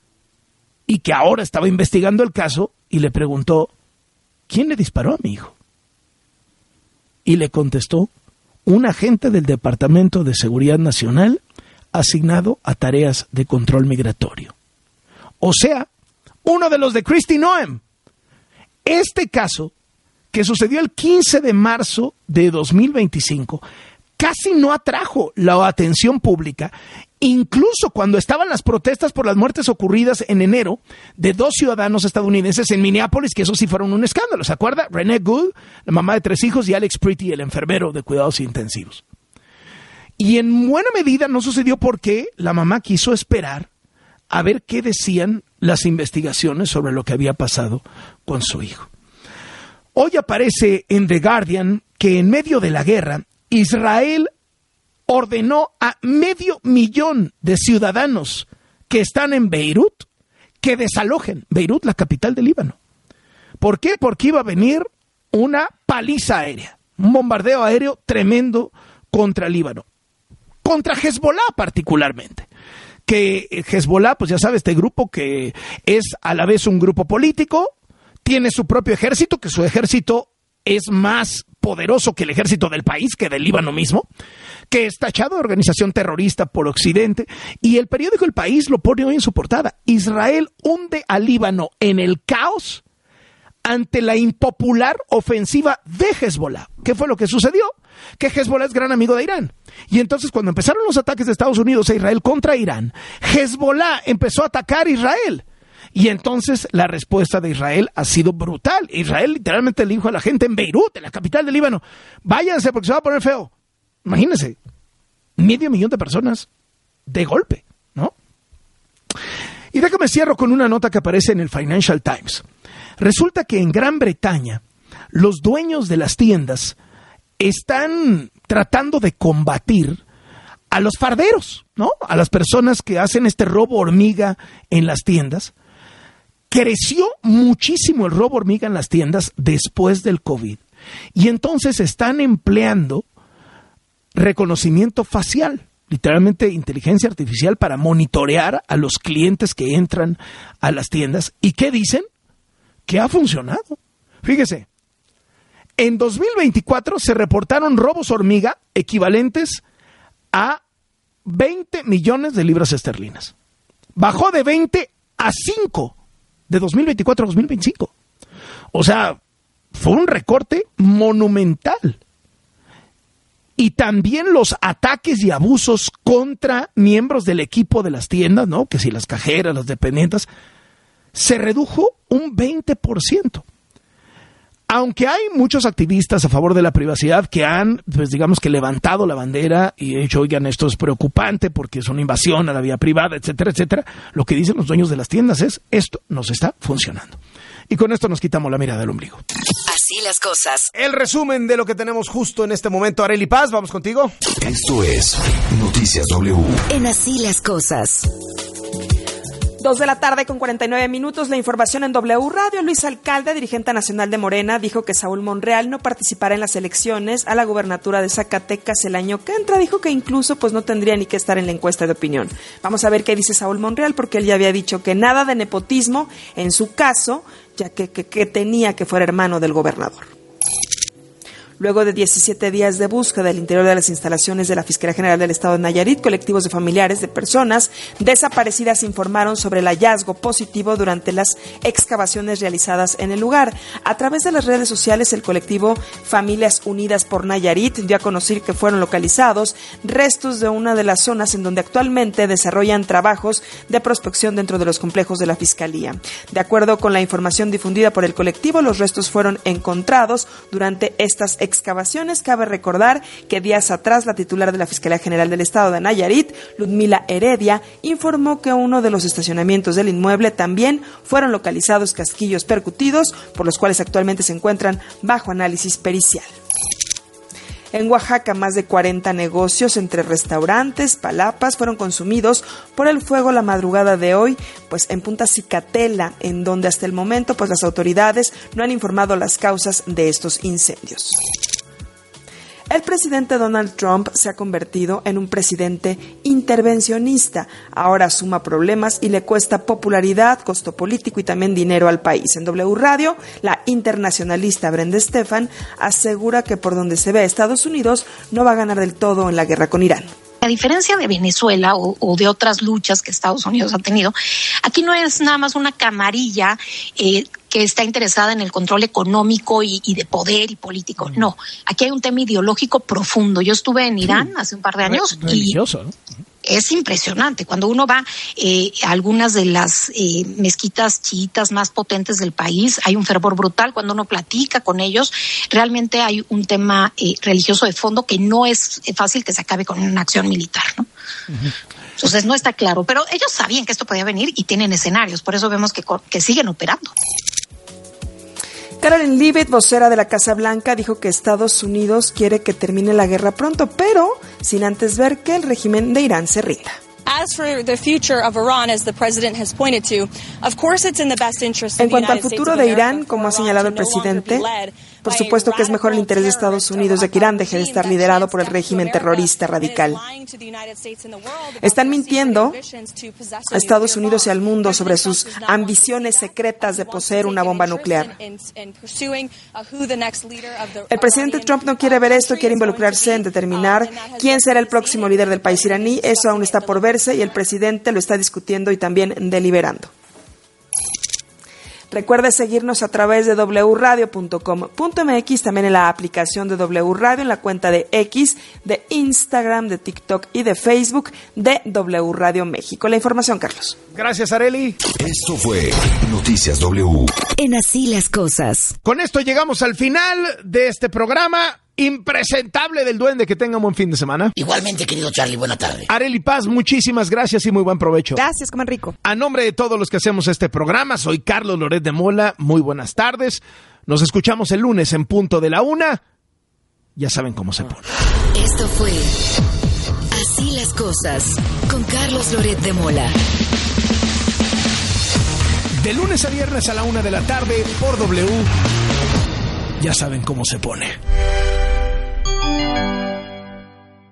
B: y que ahora estaba investigando el caso y le preguntó, ¿quién le disparó a mi hijo? Y le contestó, un agente del Departamento de Seguridad Nacional asignado a tareas de control migratorio. O sea, uno de los de Kristi Noem. Este caso, que sucedió el 15 de marzo de 2025, casi no atrajo la atención pública, incluso cuando estaban las protestas por las muertes ocurridas en enero de 2 ciudadanos estadounidenses en Minneapolis, que eso sí fueron un escándalo. ¿Se acuerda? Renee Gould, la mamá de 3 hijos, y Alex Pretty, el enfermero de cuidados intensivos. Y en buena medida no sucedió porque la mamá quiso esperar a ver qué decían las investigaciones sobre lo que había pasado con su hijo. Hoy aparece en The Guardian que en medio de la guerra, Israel ordenó a 500,000 de ciudadanos que están en Beirut que desalojen Beirut, la capital del Líbano. ¿Por qué? Porque iba a venir una paliza aérea, un bombardeo aéreo tremendo contra el Líbano, contra Hezbollah particularmente. Que Hezbollah, pues ya sabe, este grupo que es a la vez un grupo político, tiene su propio ejército, que su ejército es más poderoso que el ejército del país, que del Líbano mismo, que es tachado de organización terrorista por Occidente, y el periódico El País lo pone hoy en su portada. Israel hunde al Líbano en el caos ante la impopular ofensiva de Hezbollah. ¿Qué fue lo que sucedió? Que Hezbollah es gran amigo de Irán. Y entonces cuando empezaron los ataques de Estados Unidos a Israel contra Irán, Hezbollah empezó a atacar a Israel. Y entonces la respuesta de Israel ha sido brutal. Israel literalmente le dijo a la gente en Beirut, en la capital del Líbano, váyanse porque se va a poner feo. Imagínense, 500,000 de personas de golpe, ¿no? Y déjame cierro con una nota que aparece en el Financial Times. Resulta que en Gran Bretaña los dueños de las tiendas están tratando de combatir a los farderos, ¿no? A las personas que hacen este robo hormiga en las tiendas. Creció muchísimo el robo hormiga en las tiendas después del COVID. Y entonces están empleando reconocimiento facial, literalmente inteligencia artificial, para monitorear a los clientes que entran a las tiendas. ¿Y qué dicen? Que ha funcionado. Fíjese, en 2024 se reportaron robos hormiga equivalentes a 20 millones de libras esterlinas. Bajó de 20 a 5 de 2024 a 2025. O sea, fue un recorte monumental. Y también los ataques y abusos contra miembros del equipo de las tiendas, ¿no? Que si las cajeras, las dependientes, se redujo un 20%. Aunque hay muchos activistas a favor de la privacidad que han, pues digamos que levantado la bandera y dicho, oigan, esto es preocupante porque es una invasión a la vida privada, etcétera, etcétera, lo que dicen los dueños de las tiendas es, esto nos está funcionando. Y con esto nos quitamos la mirada del ombligo.
A: Así las cosas.
E: El resumen de lo que tenemos justo en este momento. Arely Paz, vamos contigo.
V: Esto es Noticias W.
A: En Así las cosas.
D: 2:49 p.m. La información en W Radio. Luis Alcalde, dirigente nacional de Morena, dijo que Saúl Monreal no participará en las elecciones a la gubernatura de Zacatecas el año que entra. Dijo que incluso pues no tendría ni que estar en la encuesta de opinión. Vamos a ver qué dice Saúl Monreal, porque él ya había dicho que nada de nepotismo en su caso, ya que tenía que fuera hermano del gobernador. Luego de 17 días de búsqueda del interior de las instalaciones de la Fiscalía General del Estado de Nayarit, colectivos de familiares de personas desaparecidas informaron sobre el hallazgo positivo durante las excavaciones realizadas en el lugar. A través de las redes sociales, el colectivo Familias Unidas por Nayarit dio a conocer que fueron localizados restos de una de las zonas en donde actualmente desarrollan trabajos de prospección dentro de los complejos de la Fiscalía. De acuerdo con la información difundida por el colectivo, los restos fueron encontrados durante estas excavaciones. Cabe recordar que días atrás la titular de la Fiscalía General del Estado de Nayarit, Ludmila Heredia, informó que uno de los estacionamientos del inmueble también fueron localizados casquillos percutidos, por los cuales actualmente se encuentran bajo análisis pericial. En Oaxaca, más de 40 negocios entre restaurantes, palapas, fueron consumidos por el fuego la madrugada de hoy, pues en Punta Cicatela, en donde hasta el momento pues las autoridades no han informado las causas de estos incendios. El presidente Donald Trump se ha convertido en un presidente intervencionista. Ahora suma problemas y le cuesta popularidad, costo político y también dinero al país. En W Radio, la internacionalista Brenda Stefan asegura que por donde se ve a Estados Unidos no va a ganar del todo en la guerra con Irán.
T: A diferencia de Venezuela o de otras luchas que Estados Unidos ha tenido, aquí no es nada más una camarilla que está interesada en el control económico y de poder y político. No, aquí hay un tema ideológico profundo. Yo estuve en Irán hace un par de años
B: religioso,
T: y
B: ¿no?
T: Es impresionante. Cuando uno va a algunas de las mezquitas chiitas más potentes del país, hay un fervor brutal. Cuando uno platica con ellos, realmente hay un tema religioso de fondo que no es fácil que se acabe con una acción militar, ¿no? Uh-huh. Entonces no está claro, pero ellos sabían que esto podía venir y tienen escenarios, por eso vemos que siguen operando.
D: Caroline Leavitt, vocera de la Casa Blanca, dijo que Estados Unidos quiere que termine la guerra pronto, pero sin antes ver que el régimen de Irán se rinda. En cuanto al futuro de Irán, como ha señalado el presidente, por supuesto que es mejor el interés de Estados Unidos de que Irán deje de estar liderado por el régimen terrorista radical. Están mintiendo a Estados Unidos y al mundo sobre sus ambiciones secretas de poseer una bomba nuclear. El presidente Trump no quiere ver esto, quiere involucrarse en determinar quién será el próximo líder del país iraní. Eso aún está por verse y el presidente lo está discutiendo y también deliberando. Recuerde seguirnos a través de wradio.com.mx, también en la aplicación de W Radio, en la cuenta de X, de Instagram, de TikTok y de Facebook de W Radio México. La información, Carlos.
B: Gracias, Arely.
V: Esto fue Noticias W.
A: En Así las Cosas.
B: Con esto llegamos al final de este programa impresentable del Duende. Que tengan buen fin de semana.
C: Igualmente, querido Charlie, buena tarde.
B: Arely Paz, muchísimas gracias y muy buen provecho.
D: Gracias, coman rico.
B: A nombre de todos los que hacemos este programa, soy Carlos Loret de Mola. Muy buenas tardes. Nos escuchamos el lunes en punto de la 1:00. Ya saben cómo se pone.
A: Esto fue Así las Cosas con Carlos Loret de Mola.
B: De lunes a viernes a la 1:00 p.m. por W. Ya saben cómo se pone.